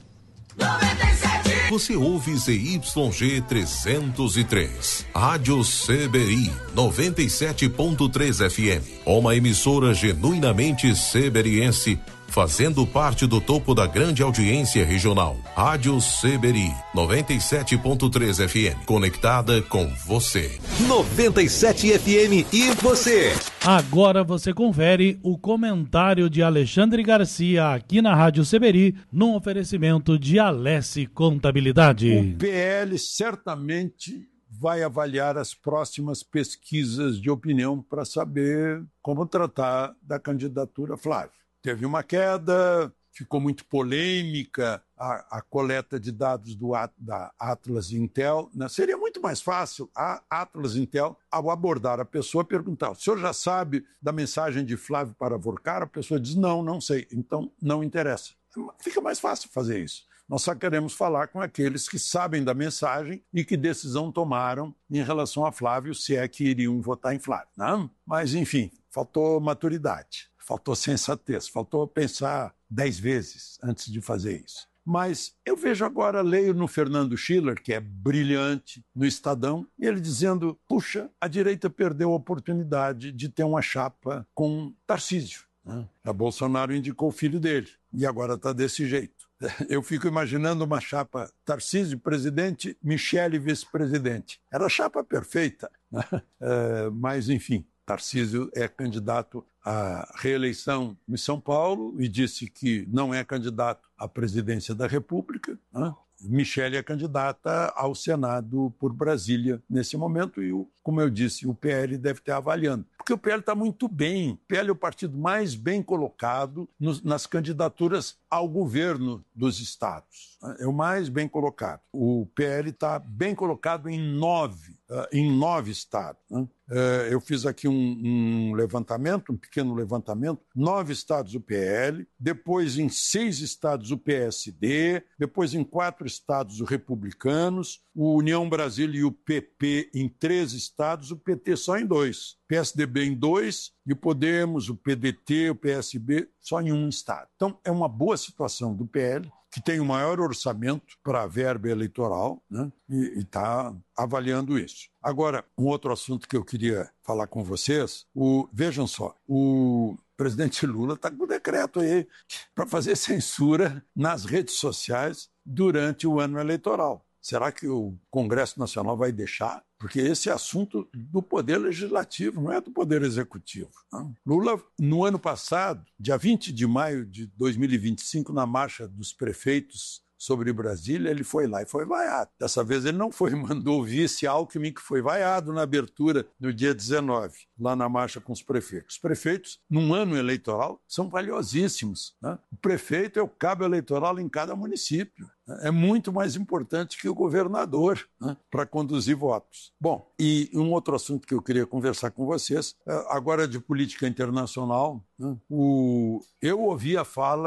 Você ouve Z Y G trezentos e três, Rádio Seberi, noventa e sete ponto três F M, uma emissora genuinamente seberiense, fazendo parte do topo da grande audiência regional. Rádio Seberi, noventa e sete ponto três F M, conectada com você. noventa e sete F M e você. Agora você confere o comentário de Alexandre Garcia aqui na Rádio Seberi, num oferecimento de Alesse Contabilidade. O P L certamente vai avaliar as próximas pesquisas de opinião para saber como tratar da candidatura Flávio. Teve uma queda, ficou muito polêmica a, a coleta de dados do, da Atlas Intel. Né? Seria muito mais fácil a Atlas Intel, ao abordar a pessoa, perguntar: o senhor já sabe da mensagem de Flávio para Vorcar? A pessoa diz: não, não sei, então não interessa. Fica mais fácil fazer isso. Nós só queremos falar com aqueles que sabem da mensagem e que decisão tomaram em relação a Flávio, se é que iriam votar em Flávio. Não? Mas, enfim, faltou maturidade. Faltou sensatez, faltou pensar dez vezes antes de fazer isso. Mas eu vejo agora, leio no Fernando Schiller, que é brilhante, no Estadão, ele dizendo: puxa, a direita perdeu a oportunidade de ter uma chapa com Tarcísio. Né? A Bolsonaro indicou o filho dele e agora está desse jeito. Eu fico imaginando uma chapa Tarcísio presidente, Michele vice-presidente. Era a chapa perfeita, né? É, mas enfim, Tarcísio é candidato à reeleição em São Paulo e disse que não é candidato à presidência da República, né? Michele é candidata ao Senado por Brasília nesse momento e, como eu disse, o P L deve estar avaliando. Porque o P L está muito bem. O P L é o partido mais bem colocado nos, nas candidaturas ao governo dos estados. É o mais bem colocado. O P L está bem colocado em nove, uh, em nove estados. Né? Uh, eu fiz aqui um, um levantamento, um pequeno levantamento. Nove estados o P L, depois em seis estados o P S D, depois em quatro estados os republicanos, o União Brasil e o P P em três estados, o P T só em dois. P S D B em dois, e o Podemos, o P D T, o P S B só em um estado. Então, é uma boa situação do P L, que tem o maior orçamento para a verba eleitoral, né? E está avaliando isso. Agora, um outro assunto que eu queria falar com vocês, o, vejam só, o presidente Lula está com um decreto aí para fazer censura nas redes sociais durante o ano eleitoral. Será que o Congresso Nacional vai deixar? Porque esse é assunto do Poder Legislativo, não é do Poder Executivo. Não. Lula, no ano passado, dia vinte de maio de dois mil e vinte e cinco, na marcha dos prefeitos sobre Brasília, ele foi lá e foi vaiado. Dessa vez ele não foi, mandou o vice Alckmin, que foi vaiado na abertura no dia dezenove, lá na marcha com os prefeitos. Os prefeitos, num ano eleitoral, são valiosíssimos. Né? O prefeito é o cabo eleitoral em cada município. É muito mais importante que o governador, né, para conduzir votos. Bom, e um outro assunto que eu queria conversar com vocês, agora de política internacional, né, o, eu ouvi a fala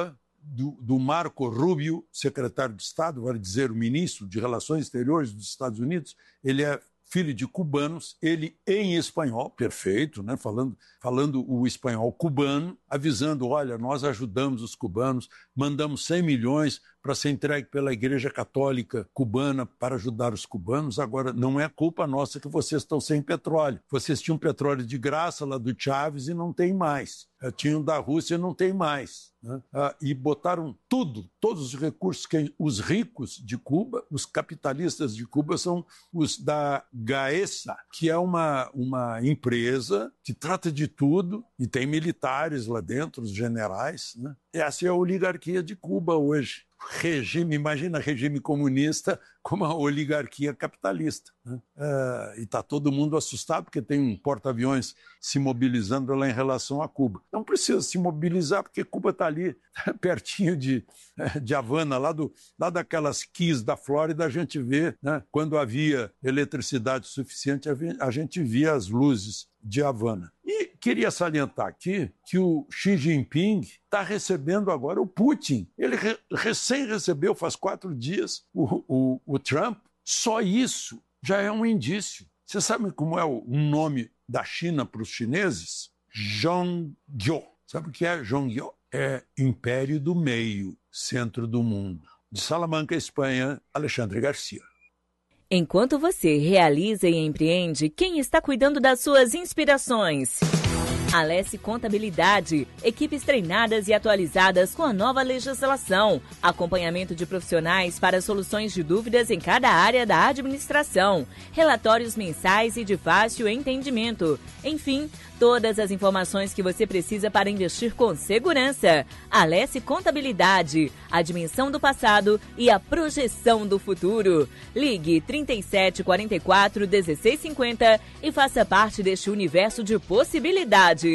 do, do Marco Rubio, secretário de Estado, vale dizer, o ministro de Relações Exteriores dos Estados Unidos. Ele é filho de cubanos, ele em espanhol, perfeito, né? falando, falando o espanhol cubano, avisando, olha, nós ajudamos os cubanos, mandamos cem milhões para ser entregue pela Igreja Católica cubana para ajudar os cubanos. Agora, não é culpa nossa que vocês estão sem petróleo. Vocês tinham petróleo de graça lá do Chávez e não tem mais. Tinham da Rússia e não tem mais. Né? Ah, e botaram tudo, todos os recursos que os ricos de Cuba, os capitalistas de Cuba, são os da Gaesa, que é uma, uma empresa que trata de tudo e tem militares lá dentro, os generais. Né? Essa é a oligarquia de Cuba hoje. Regime, imagina regime comunista como a oligarquia capitalista. Né? É, e está todo mundo assustado porque tem um porta-aviões se mobilizando lá em relação a Cuba. Não precisa se mobilizar porque Cuba está ali pertinho de, de Havana, lá, do, lá daquelas quis da Flórida, a gente vê, né? Quando havia eletricidade suficiente, a gente via as luzes de Havana. E queria salientar aqui que o Xi Jinping está recebendo agora o Putin. Ele re- recém recebeu, faz quatro dias, o, o, o Trump. Só isso já é um indício. Você sabe como é o nome da China para os chineses? Zhongguo. Sabe o que é Zhongguo? É Império do Meio, centro do mundo. De Salamanca, Espanha, Alexandre Garcia. Enquanto você realiza e empreende, quem está cuidando das suas inspirações? Alesse Contabilidade, equipes treinadas e atualizadas com a nova legislação, acompanhamento de profissionais para soluções de dúvidas em cada área da administração, relatórios mensais e de fácil entendimento. Enfim, todas as informações que você precisa para investir com segurança. Alesse Contabilidade, a dimensão do passado e a projeção do futuro. Ligue trinta e sete, quarenta e quatro, dezesseis cinquenta e faça parte deste universo de possibilidades.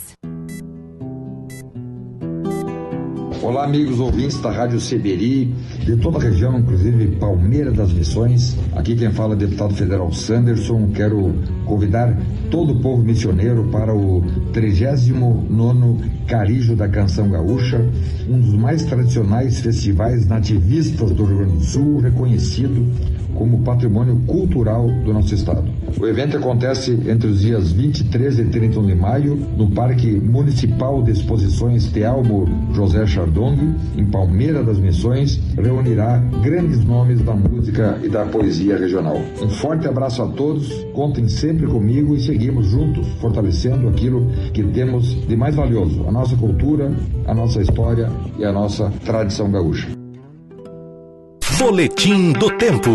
Olá, amigos ouvintes da Rádio Seberi, de toda a região, inclusive Palmeira das Missões. Aqui quem fala é o deputado federal Sanderson. Quero convidar todo o povo missioneiro para o trigésimo nono Carijo da Canção Gaúcha, um dos mais tradicionais festivais nativistas do Rio Grande do Sul, reconhecido como patrimônio cultural do nosso estado. O evento acontece entre os dias vinte e três e trinta e um de maio, no Parque Municipal de Exposições Tealmo José Chardong, em Palmeira das Missões. Reunirá grandes nomes da música e da poesia regional. Um forte abraço a todos, contem sempre comigo e seguimos juntos, fortalecendo aquilo que temos de mais valioso, a nossa cultura, a nossa história e a nossa tradição gaúcha. Boletim do Tempo.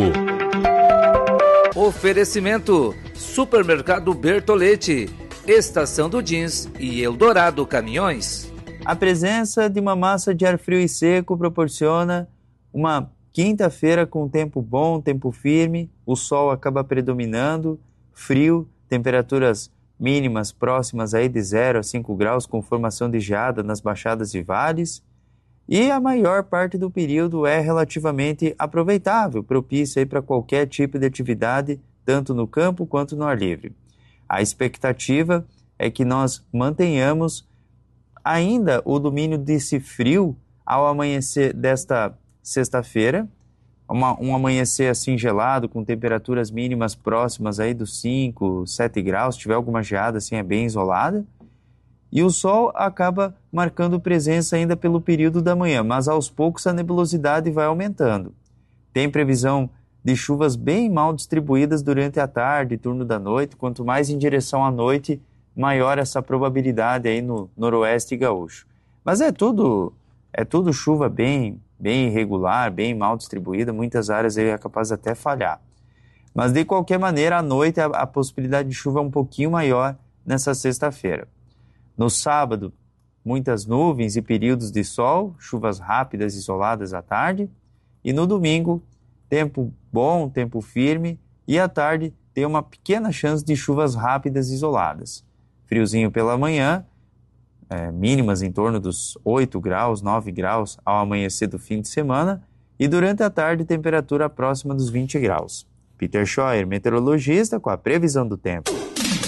Oferecimento: Supermercado Bertolete, Estação do Jeans e Eldorado Caminhões. A presença de uma massa de ar frio e seco proporciona uma quinta-feira com tempo bom, tempo firme, o sol acaba predominando, frio, temperaturas mínimas próximas aí de zero a cinco graus, com formação de geada nas baixadas e vales. E a maior parte do período é relativamente aproveitável, propício para qualquer tipo de atividade, tanto no campo quanto no ar livre. A expectativa é que nós mantenhamos ainda o domínio desse frio ao amanhecer desta sexta-feira, uma, um amanhecer assim gelado, com temperaturas mínimas próximas aí dos cinco, sete graus, se tiver alguma geada assim é bem isolada. E o sol acaba marcando presença ainda pelo período da manhã, mas aos poucos a nebulosidade vai aumentando. Tem previsão de chuvas bem mal distribuídas durante a tarde e turno da noite. Quanto mais em direção à noite, maior essa probabilidade aí no noroeste gaúcho. Mas é tudo, é tudo chuva bem, bem irregular, bem mal distribuída. Muitas áreas aí é capaz até falhar. Mas de qualquer maneira, à noite a, a possibilidade de chuva é um pouquinho maior nessa sexta-feira. No sábado, muitas nuvens e períodos de sol, chuvas rápidas isoladas à tarde. E no domingo, tempo bom, tempo firme, e à tarde tem uma pequena chance de chuvas rápidas isoladas. Friozinho pela manhã, é, mínimas em torno dos oito graus, nove graus ao amanhecer do fim de semana, e durante a tarde temperatura próxima dos vinte graus. Peter Scheuer, meteorologista, com a previsão do tempo.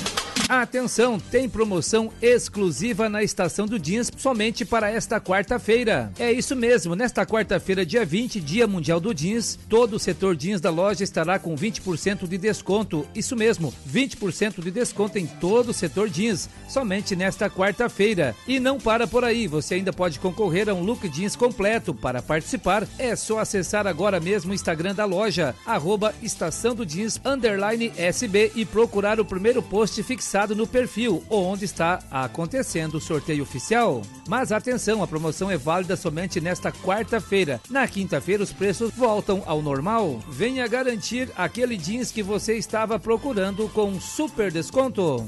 Atenção, tem promoção exclusiva na Estação do Jeans somente para esta quarta-feira. É isso mesmo, nesta quarta-feira, dia vinte, Dia Mundial do Jeans, todo o setor jeans da loja estará com vinte por cento de desconto. Isso mesmo, vinte por cento de desconto em todo o setor jeans, somente nesta quarta-feira. E não para por aí, você ainda pode concorrer a um look jeans completo. Para participar, é só acessar agora mesmo o Instagram da loja, arroba Estação do Jeans, underline S B, e procurar o primeiro post fixado no perfil, onde está acontecendo o sorteio oficial. Mas atenção, a promoção é válida somente nesta quarta-feira. Na quinta-feira os preços voltam ao normal. Venha garantir aquele jeans que você estava procurando com super desconto.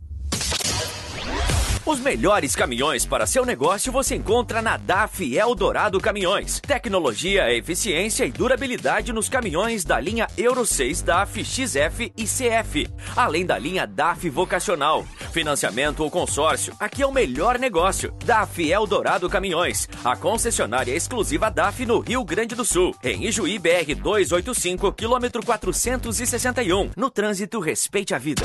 Os melhores caminhões para seu negócio você encontra na D A F Eldorado Caminhões. Tecnologia, eficiência e durabilidade nos caminhões da linha Euro seis, D A F, X F e C F. Além da linha D A F Vocacional. Financiamento ou consórcio, aqui é o melhor negócio. D A F Eldorado Caminhões, a concessionária exclusiva D A F no Rio Grande do Sul. Em Ijuí, B R duzentos e oitenta e cinco, quilômetro quatrocentos e sessenta e um. No trânsito, respeite a vida.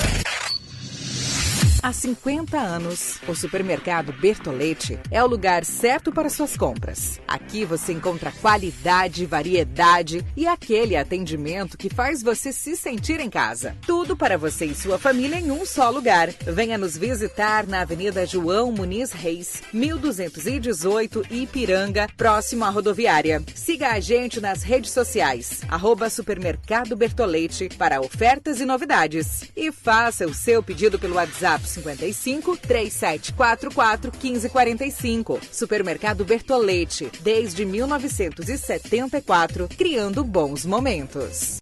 Há cinquenta anos, o supermercado Bertolete é o lugar certo para suas compras. Aqui você encontra qualidade, variedade e aquele atendimento que faz você se sentir em casa. Tudo para você e sua família em um só lugar. Venha nos visitar na Avenida João Muniz Reis, mil duzentos e dezoito, Ipiranga, próximo à rodoviária. Siga a gente nas redes sociais, arroba Supermercado Bertolete, para ofertas e novidades. E faça o seu pedido pelo WhatsApp cinquenta e cinco, três sete quatro quatro, quinze quarenta e cinco. Supermercado Bertolete, desde mil novecentos e setenta e quatro, criando bons momentos.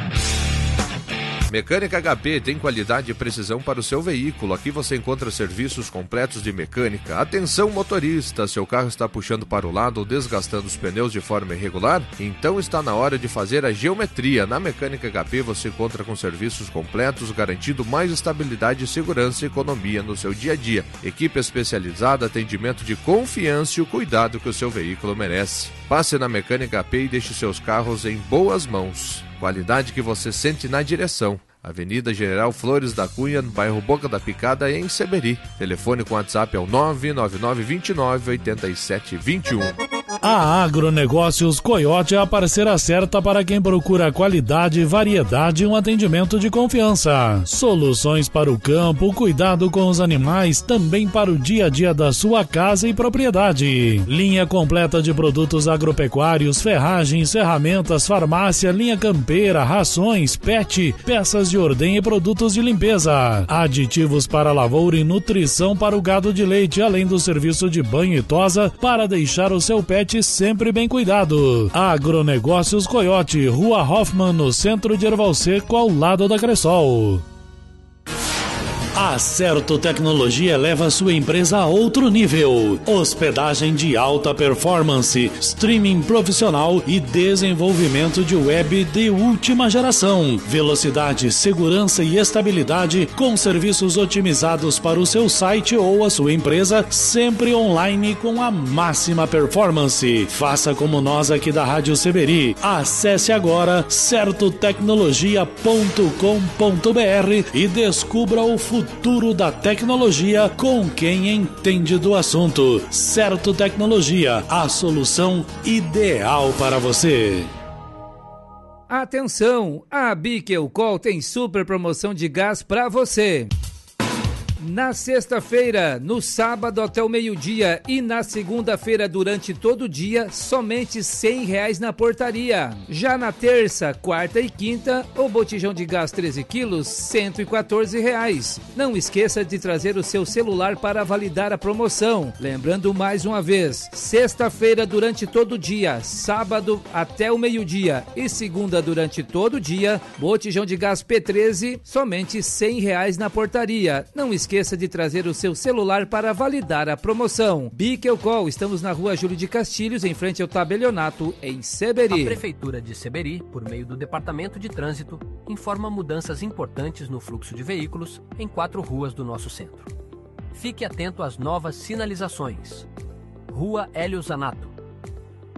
Mecânica H P tem qualidade e precisão para o seu veículo. Aqui você encontra serviços completos de mecânica. Atenção, motorista, seu carro está puxando para o lado ou desgastando os pneus de forma irregular? Então está na hora de fazer a geometria. Na Mecânica H P você encontra com serviços completos, garantindo mais estabilidade, segurança e economia no seu dia a dia. Equipe especializada, atendimento de confiança e o cuidado que o seu veículo merece. Passe na Mecânica H P e deixe seus carros em boas mãos. Qualidade que você sente na direção. Avenida General Flores da Cunha, no bairro Boca da Picada, em Seberi. Telefone com WhatsApp é o nove nove nove, dois nove, oito sete dois um. A Agronegócios Coiote é a parceira certa para quem procura qualidade, variedade e um atendimento de confiança. Soluções para o campo, cuidado com os animais, também para o dia a dia da sua casa e propriedade. Linha completa de produtos agropecuários, ferragens, ferramentas, farmácia, linha campeira, rações, pet, peças de ordem e produtos de limpeza. Aditivos para lavoura e nutrição para o gado de leite, além do serviço de banho e tosa para deixar o seu pet sempre bem cuidado. Agronegócios Coiote, Rua Hoffman, no centro de Erval Seco, ao lado da Cressol. A Certo Tecnologia leva sua empresa a outro nível. Hospedagem de alta performance, streaming profissional e desenvolvimento de web de última geração. Velocidade, segurança e estabilidade com serviços otimizados para o seu site ou a sua empresa, sempre online com a máxima performance. Faça como nós aqui da Rádio Seberi. Acesse agora certo tecnologia ponto com ponto b r e descubra o futuro Futuro da tecnologia com quem entende do assunto. Certo Tecnologia, a solução ideal para você. Atenção, a Biquelcol tem super promoção de gás para você. Na sexta-feira, no sábado até o meio-dia e na segunda-feira durante todo o dia, somente cem reais na portaria. Já na terça, quarta e quinta, o botijão de gás treze quilos, cento e quatorze reais. Não esqueça de trazer o seu celular para validar a promoção. Lembrando mais uma vez, sexta-feira durante todo o dia, sábado até o meio-dia e segunda durante todo o dia, botijão de gás P treze, somente cem reais na portaria. Não esqueça Esqueça de trazer o seu celular para validar a promoção. Biquelcol, estamos na rua Júlio de Castilhos, em frente ao tabelionato, em Seberi. A Prefeitura de Seberi, por meio do Departamento de Trânsito, informa mudanças importantes no fluxo de veículos em quatro ruas do nosso centro. Fique atento às novas sinalizações. Rua Hélio Zanato,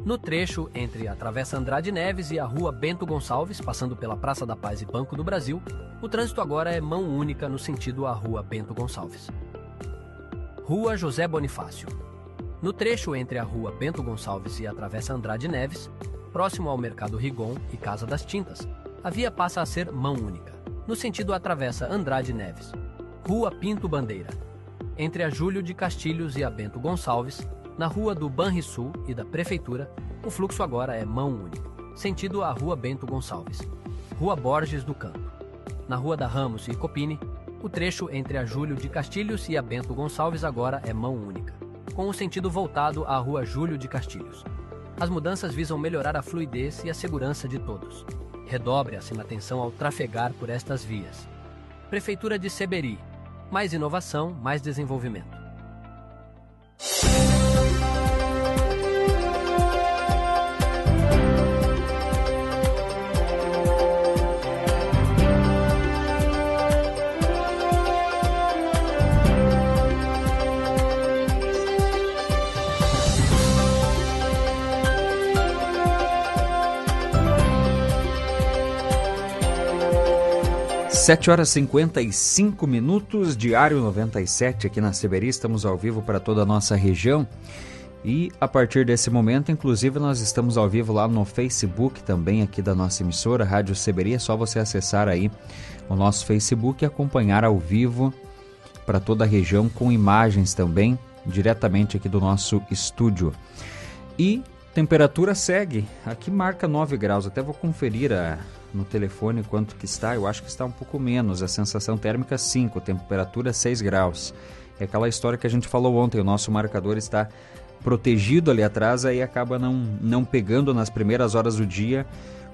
No trecho entre a Travessa Andrade Neves e a Rua Bento Gonçalves, passando pela Praça da Paz e Banco do Brasil, o trânsito agora é mão única no sentido à Rua Bento Gonçalves. Rua José Bonifácio. No trecho entre a Rua Bento Gonçalves e a Travessa Andrade Neves, próximo ao Mercado Rigon e Casa das Tintas, a via passa a ser mão única, no sentido à Travessa Andrade Neves. Rua Pinto Bandeira. Entre a Júlio de Castilhos e a Bento Gonçalves, na Rua do Banrisul e da Prefeitura, o fluxo agora é mão única, sentido à Rua Bento Gonçalves. Rua Borges do Campo. Na Rua da Ramos e Copini, o trecho entre a Júlio de Castilhos e a Bento Gonçalves agora é mão única, com o sentido voltado à Rua Júlio de Castilhos. As mudanças visam melhorar a fluidez e a segurança de todos. Redobre assim a atenção ao trafegar por estas vias. Prefeitura de Seberi. Mais inovação, mais desenvolvimento. sete horas e cinquenta e cinco minutos, Diário noventa e sete aqui na Seberi, estamos ao vivo para toda a nossa região e a partir desse momento, inclusive, nós estamos ao vivo lá no Facebook também aqui da nossa emissora, Rádio Seberi, é só você acessar aí o nosso Facebook e acompanhar ao vivo para toda a região com imagens também, diretamente aqui do nosso estúdio. E temperatura segue, aqui marca nove graus, até vou conferir a... no telefone quanto que está, eu acho que está um pouco menos, a sensação térmica cinco, temperatura seis graus. É aquela história que a gente falou ontem, o nosso marcador está protegido ali atrás, aí acaba não, não pegando nas primeiras horas do dia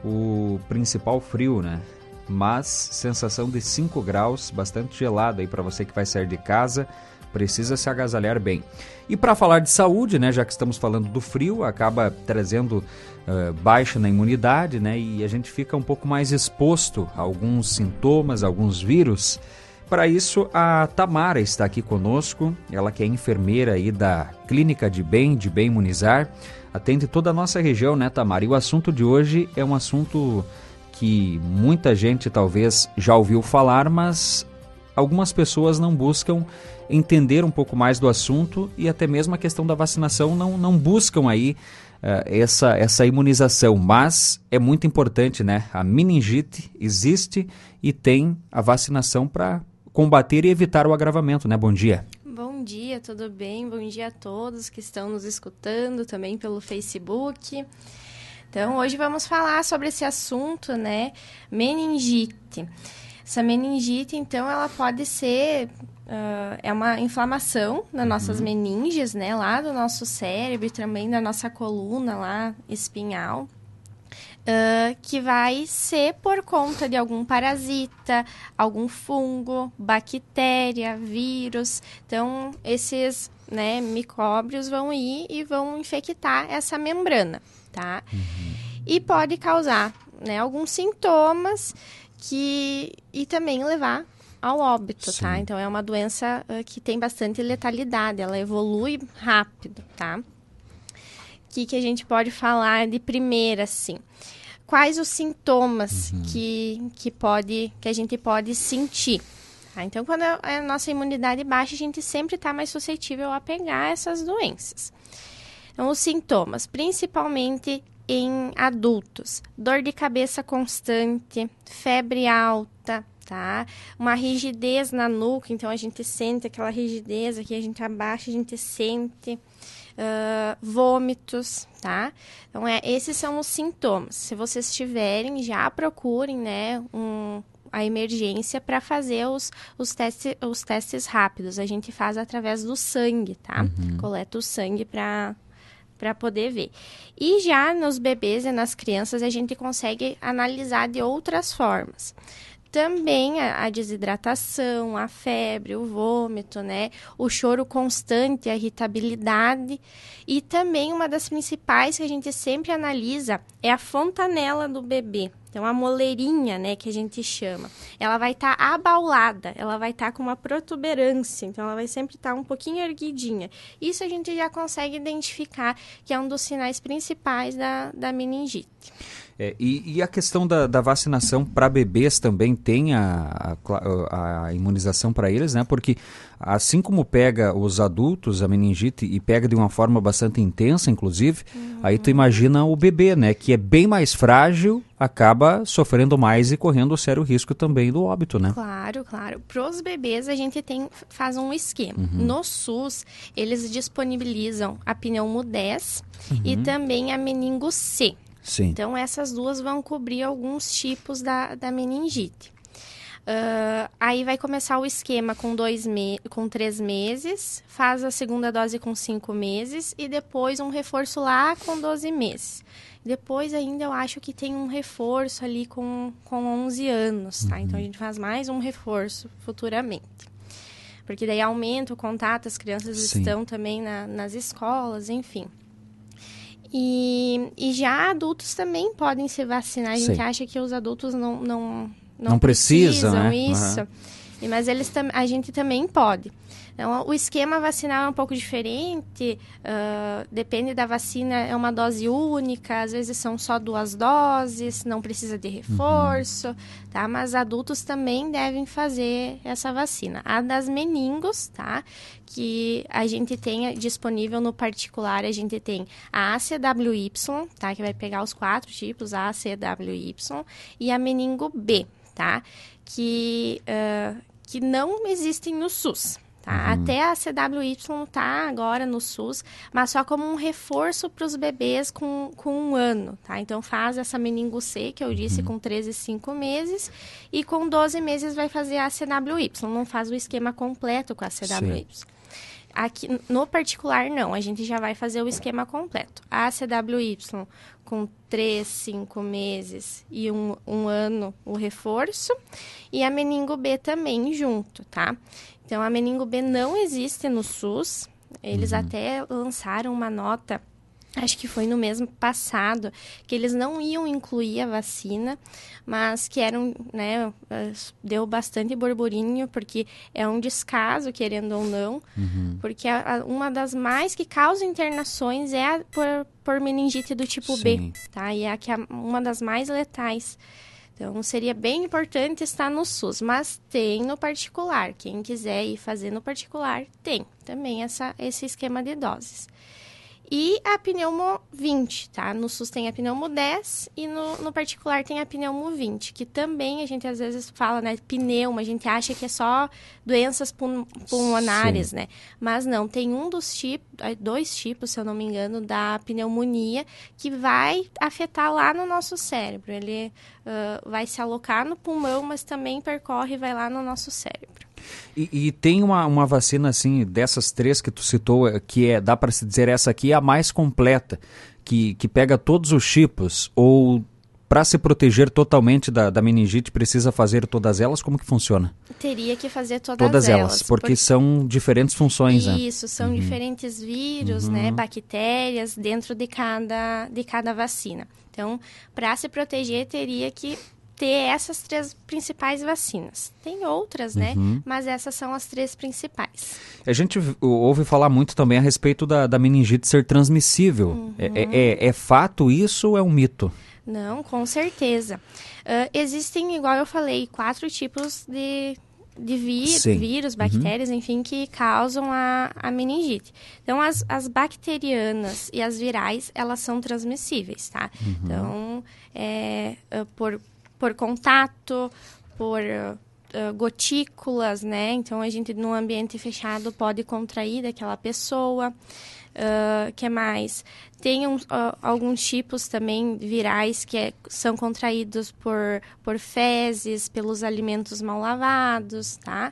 o principal frio, né? Mas sensação de cinco graus, bastante gelado aí para você que vai sair de casa, precisa se agasalhar bem. E para falar de saúde, né, já que estamos falando do frio, acaba trazendo uh, baixa na imunidade, né, e a gente fica um pouco mais exposto a alguns sintomas, a alguns vírus. Para isso, a Tamara está aqui conosco, ela que é enfermeira aí da Clínica de Bem, de Bem Imunizar, atende toda a nossa região, né, Tamara? E o assunto de hoje é um assunto que muita gente talvez já ouviu falar, mas algumas pessoas não buscam entender um pouco mais do assunto e até mesmo a questão da vacinação não, não buscam aí uh, essa, essa imunização, mas é muito importante, né? A meningite existe e tem a vacinação para combater e evitar o agravamento, né? Bom dia. Bom dia, tudo bem? Bom dia a todos que estão nos escutando também pelo Facebook. Então, hoje vamos falar sobre esse assunto, né? Meningite. Essa meningite, então, ela pode ser... Uh, é uma inflamação nas nossas uhum. meninges, né? Lá do nosso cérebro e também da nossa coluna lá, espinhal. Uh, que vai ser por conta de algum parasita, algum fungo, bactéria, vírus. Então, esses, né, micróbios vão ir e vão infectar essa membrana, tá? Uhum. E pode causar, né, alguns sintomas que, e também levar ao óbito, Sim. tá? Então, é uma doença uh, que tem bastante letalidade, ela evolui rápido, tá? O que, que a gente pode falar de primeira, assim? Quais os sintomas uhum. que, que, pode, que a gente pode sentir? Tá? Então, quando a, a nossa imunidade baixa, a gente sempre está mais suscetível a pegar essas doenças. Então, os sintomas, principalmente em adultos, dor de cabeça constante, febre alta, tá? Uma rigidez na nuca, então a gente sente aquela rigidez aqui, a gente abaixa, a gente sente... Uh, vômitos, tá? Então, é, esses são os sintomas. Se vocês tiverem, já procurem, né, um, a emergência para fazer os, os, teste, os testes rápidos. A gente faz através do sangue, tá? Uhum. Coleta o sangue para para poder ver. E já nos bebês e nas crianças, a gente consegue analisar de outras formas. Também a, a desidratação, a febre, o vômito, né? O choro constante, a irritabilidade. E também uma das principais que a gente sempre analisa é a fontanela do bebê. Então, a moleirinha, né, que a gente chama. Ela vai estar tá abaulada, ela vai estar tá com uma protuberância. Então, ela vai sempre estar tá um pouquinho erguidinha. Isso a gente já consegue identificar que é um dos sinais principais da, da meningite. É, e, e a questão da, da vacinação para bebês também tem a, a, a imunização para eles, né? Porque assim como pega os adultos, a meningite, e pega de uma forma bastante intensa, inclusive, uhum. aí tu imagina o bebê, né? Que é bem mais frágil, acaba sofrendo mais e correndo sério risco também do óbito, né? Claro, claro. Para os bebês, a gente tem, faz um esquema. Uhum. No SUS, eles disponibilizam a pneumo dez uhum. e também a meningo C. Sim. Então, essas duas vão cobrir alguns tipos da, da meningite. Uh, aí vai começar o esquema com, dois me- com três meses, faz a segunda dose com cinco meses e depois um reforço lá com doze meses. Depois ainda eu acho que tem um reforço ali com, com onze anos, tá? Uhum. Então, a gente faz mais um reforço futuramente. Porque daí aumenta o contato, as crianças Sim. estão também na, nas escolas, enfim. E, e já adultos também podem se vacinar. A gente Sim. acha que os adultos não, não, não, não precisam, precisam né? isso. Uhum. E, mas eles tam, a gente também pode. Então, o esquema vacinal é um pouco diferente. Uh, depende da vacina, é uma dose única. Às vezes são só duas doses, não precisa de reforço. Uhum. Tá? Mas adultos também devem fazer essa vacina. A das meningos, tá? Que a gente tem disponível no particular, a gente tem a A C W Y, tá? Que vai pegar os quatro tipos, a A C W Y, e a meningo B, tá? Que, uh, que não existem no SUS. Tá? Uhum. Até a C W Y está agora no SUS, mas só como um reforço para os bebês com, com um ano. Tá? Então, faz essa meningo C, que eu disse, uhum. com treze e cinco meses, e com doze meses vai fazer a C W Y. Não faz o esquema completo com a C W Y. Sim. Aqui, no particular, não. A gente já vai fazer o esquema completo. A C W Y com três, cinco meses e um, um ano o reforço. E a meningo B também junto, tá? Então, a meningo B não existe no SUS. Eles uhum. até lançaram uma nota, acho que foi no mês passado, que eles não iam incluir a vacina, mas que eram, né, deu bastante burburinho, porque é um descaso, querendo ou não, uhum. porque a, a, uma das mais que causa internações é a, por, por meningite do tipo Sim. B, tá? E é a que é uma das mais letais. Então, seria bem importante estar no SUS, mas tem no particular. Quem quiser ir fazer no particular, tem também essa, esse esquema de doses. E a pneumo vinte, tá? No SUS tem a pneumo dez e no, no particular tem a pneumo vinte, que também a gente às vezes fala, né? Pneuma, a gente acha que é só doenças pulmonares, Sim. né? Mas não, tem um dos tipos, dois tipos, se eu não me engano, da pneumonia, que vai afetar lá no nosso cérebro. Ele uh, vai se alocar no pulmão, mas também percorre e vai lá no nosso cérebro. E, e tem uma, uma vacina, assim, dessas três que tu citou, que é, dá para se dizer, essa aqui é a mais completa, que, que pega todos os tipos, ou para se proteger totalmente da, da meningite precisa fazer todas elas? Como que funciona? Teria que fazer todas, todas elas. elas, porque, porque são diferentes funções, Isso, né? Isso, são uhum. diferentes vírus, uhum. né, bactérias dentro de cada, de cada vacina. Então, para se proteger, teria que ter essas três principais vacinas. Tem outras, né? Uhum. Mas essas são as três principais. A gente ouve falar muito também a respeito da, da meningite ser transmissível. Uhum. É, é, é fato isso ou é um mito? Não, com certeza. Uh, existem, igual eu falei, quatro tipos de, de ví- vírus, bactérias, uhum. enfim, que causam a, a meningite. Então, as, as bacterianas e as virais, elas são transmissíveis, tá? Uhum. Então, é, uh, por... por contato, por uh, gotículas, né? Então, a gente, num ambiente fechado, pode contrair daquela pessoa. Uh, que mais? Tem um, uh, alguns tipos também virais que é, são contraídos por, por fezes, pelos alimentos mal lavados, tá?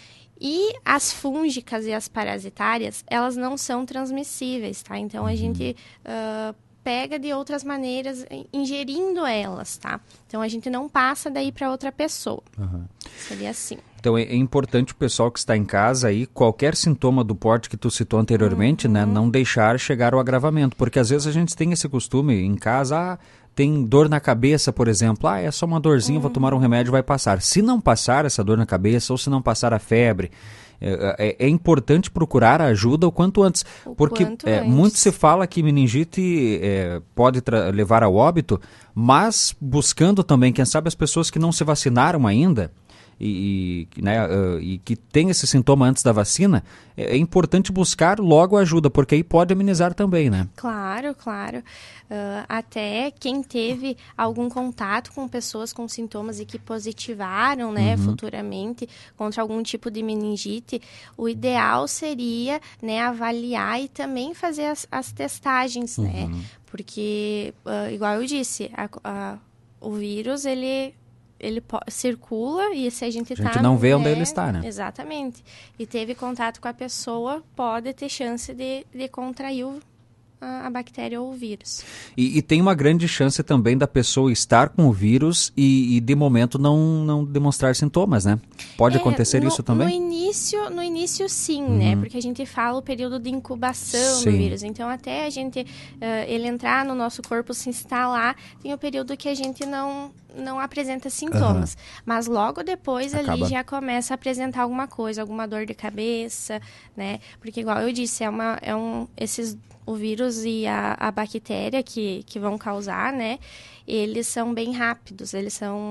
E as fúngicas e as parasitárias, elas não são transmissíveis, tá? Então, a gente... Uh, pega de outras maneiras, ingerindo elas, tá? Então, a gente não passa daí para outra pessoa. Uhum. Seria assim. Então, é, é importante o pessoal que está em casa aí, qualquer sintoma do porte que tu citou anteriormente, uhum. né, não deixar chegar ao agravamento, porque às vezes a gente tem esse costume em casa, ah, tem dor na cabeça, por exemplo, ah, é só uma dorzinha, uhum. vou tomar um remédio, vai passar. Se não passar essa dor na cabeça, ou se não passar a febre, é, é, é importante procurar ajuda o quanto antes, o porque quanto é, antes. muito se fala que meningite é, pode levar ao óbito, mas buscando também, quem sabe, as pessoas que não se vacinaram ainda, E, e, né, uh, e que tem esse sintoma antes da vacina, é, é importante buscar logo ajuda, porque aí pode amenizar também, né? Claro, claro. Uh, até quem teve algum contato com pessoas com sintomas e que positivaram, né, uhum. futuramente contra algum tipo de meningite, o ideal seria, né, avaliar e também fazer as, as testagens, uhum. né? Porque, uh, igual eu disse, a, a, o vírus, ele... ele circula e se a gente, a gente tá, não vê né, onde ele está, né? Exatamente. E teve contato com a pessoa, pode ter chance de, de contrair o, a, a bactéria ou o vírus. E, e tem uma grande chance também da pessoa estar com o vírus e, e de momento não, não demonstrar sintomas, né? Pode é, acontecer no, isso também? No início, no início sim, uhum. né? Porque a gente fala o período de incubação sim. do vírus. Então, até a gente, uh, ele entrar no nosso corpo, se instalar, tem o período que a gente não... não apresenta sintomas, uhum. mas logo depois Acaba. ali já começa a apresentar alguma coisa, alguma dor de cabeça, né? Porque igual eu disse, é uma, é um, esses, o vírus e a, a bactéria que, que vão causar, né? Eles são bem rápidos, eles são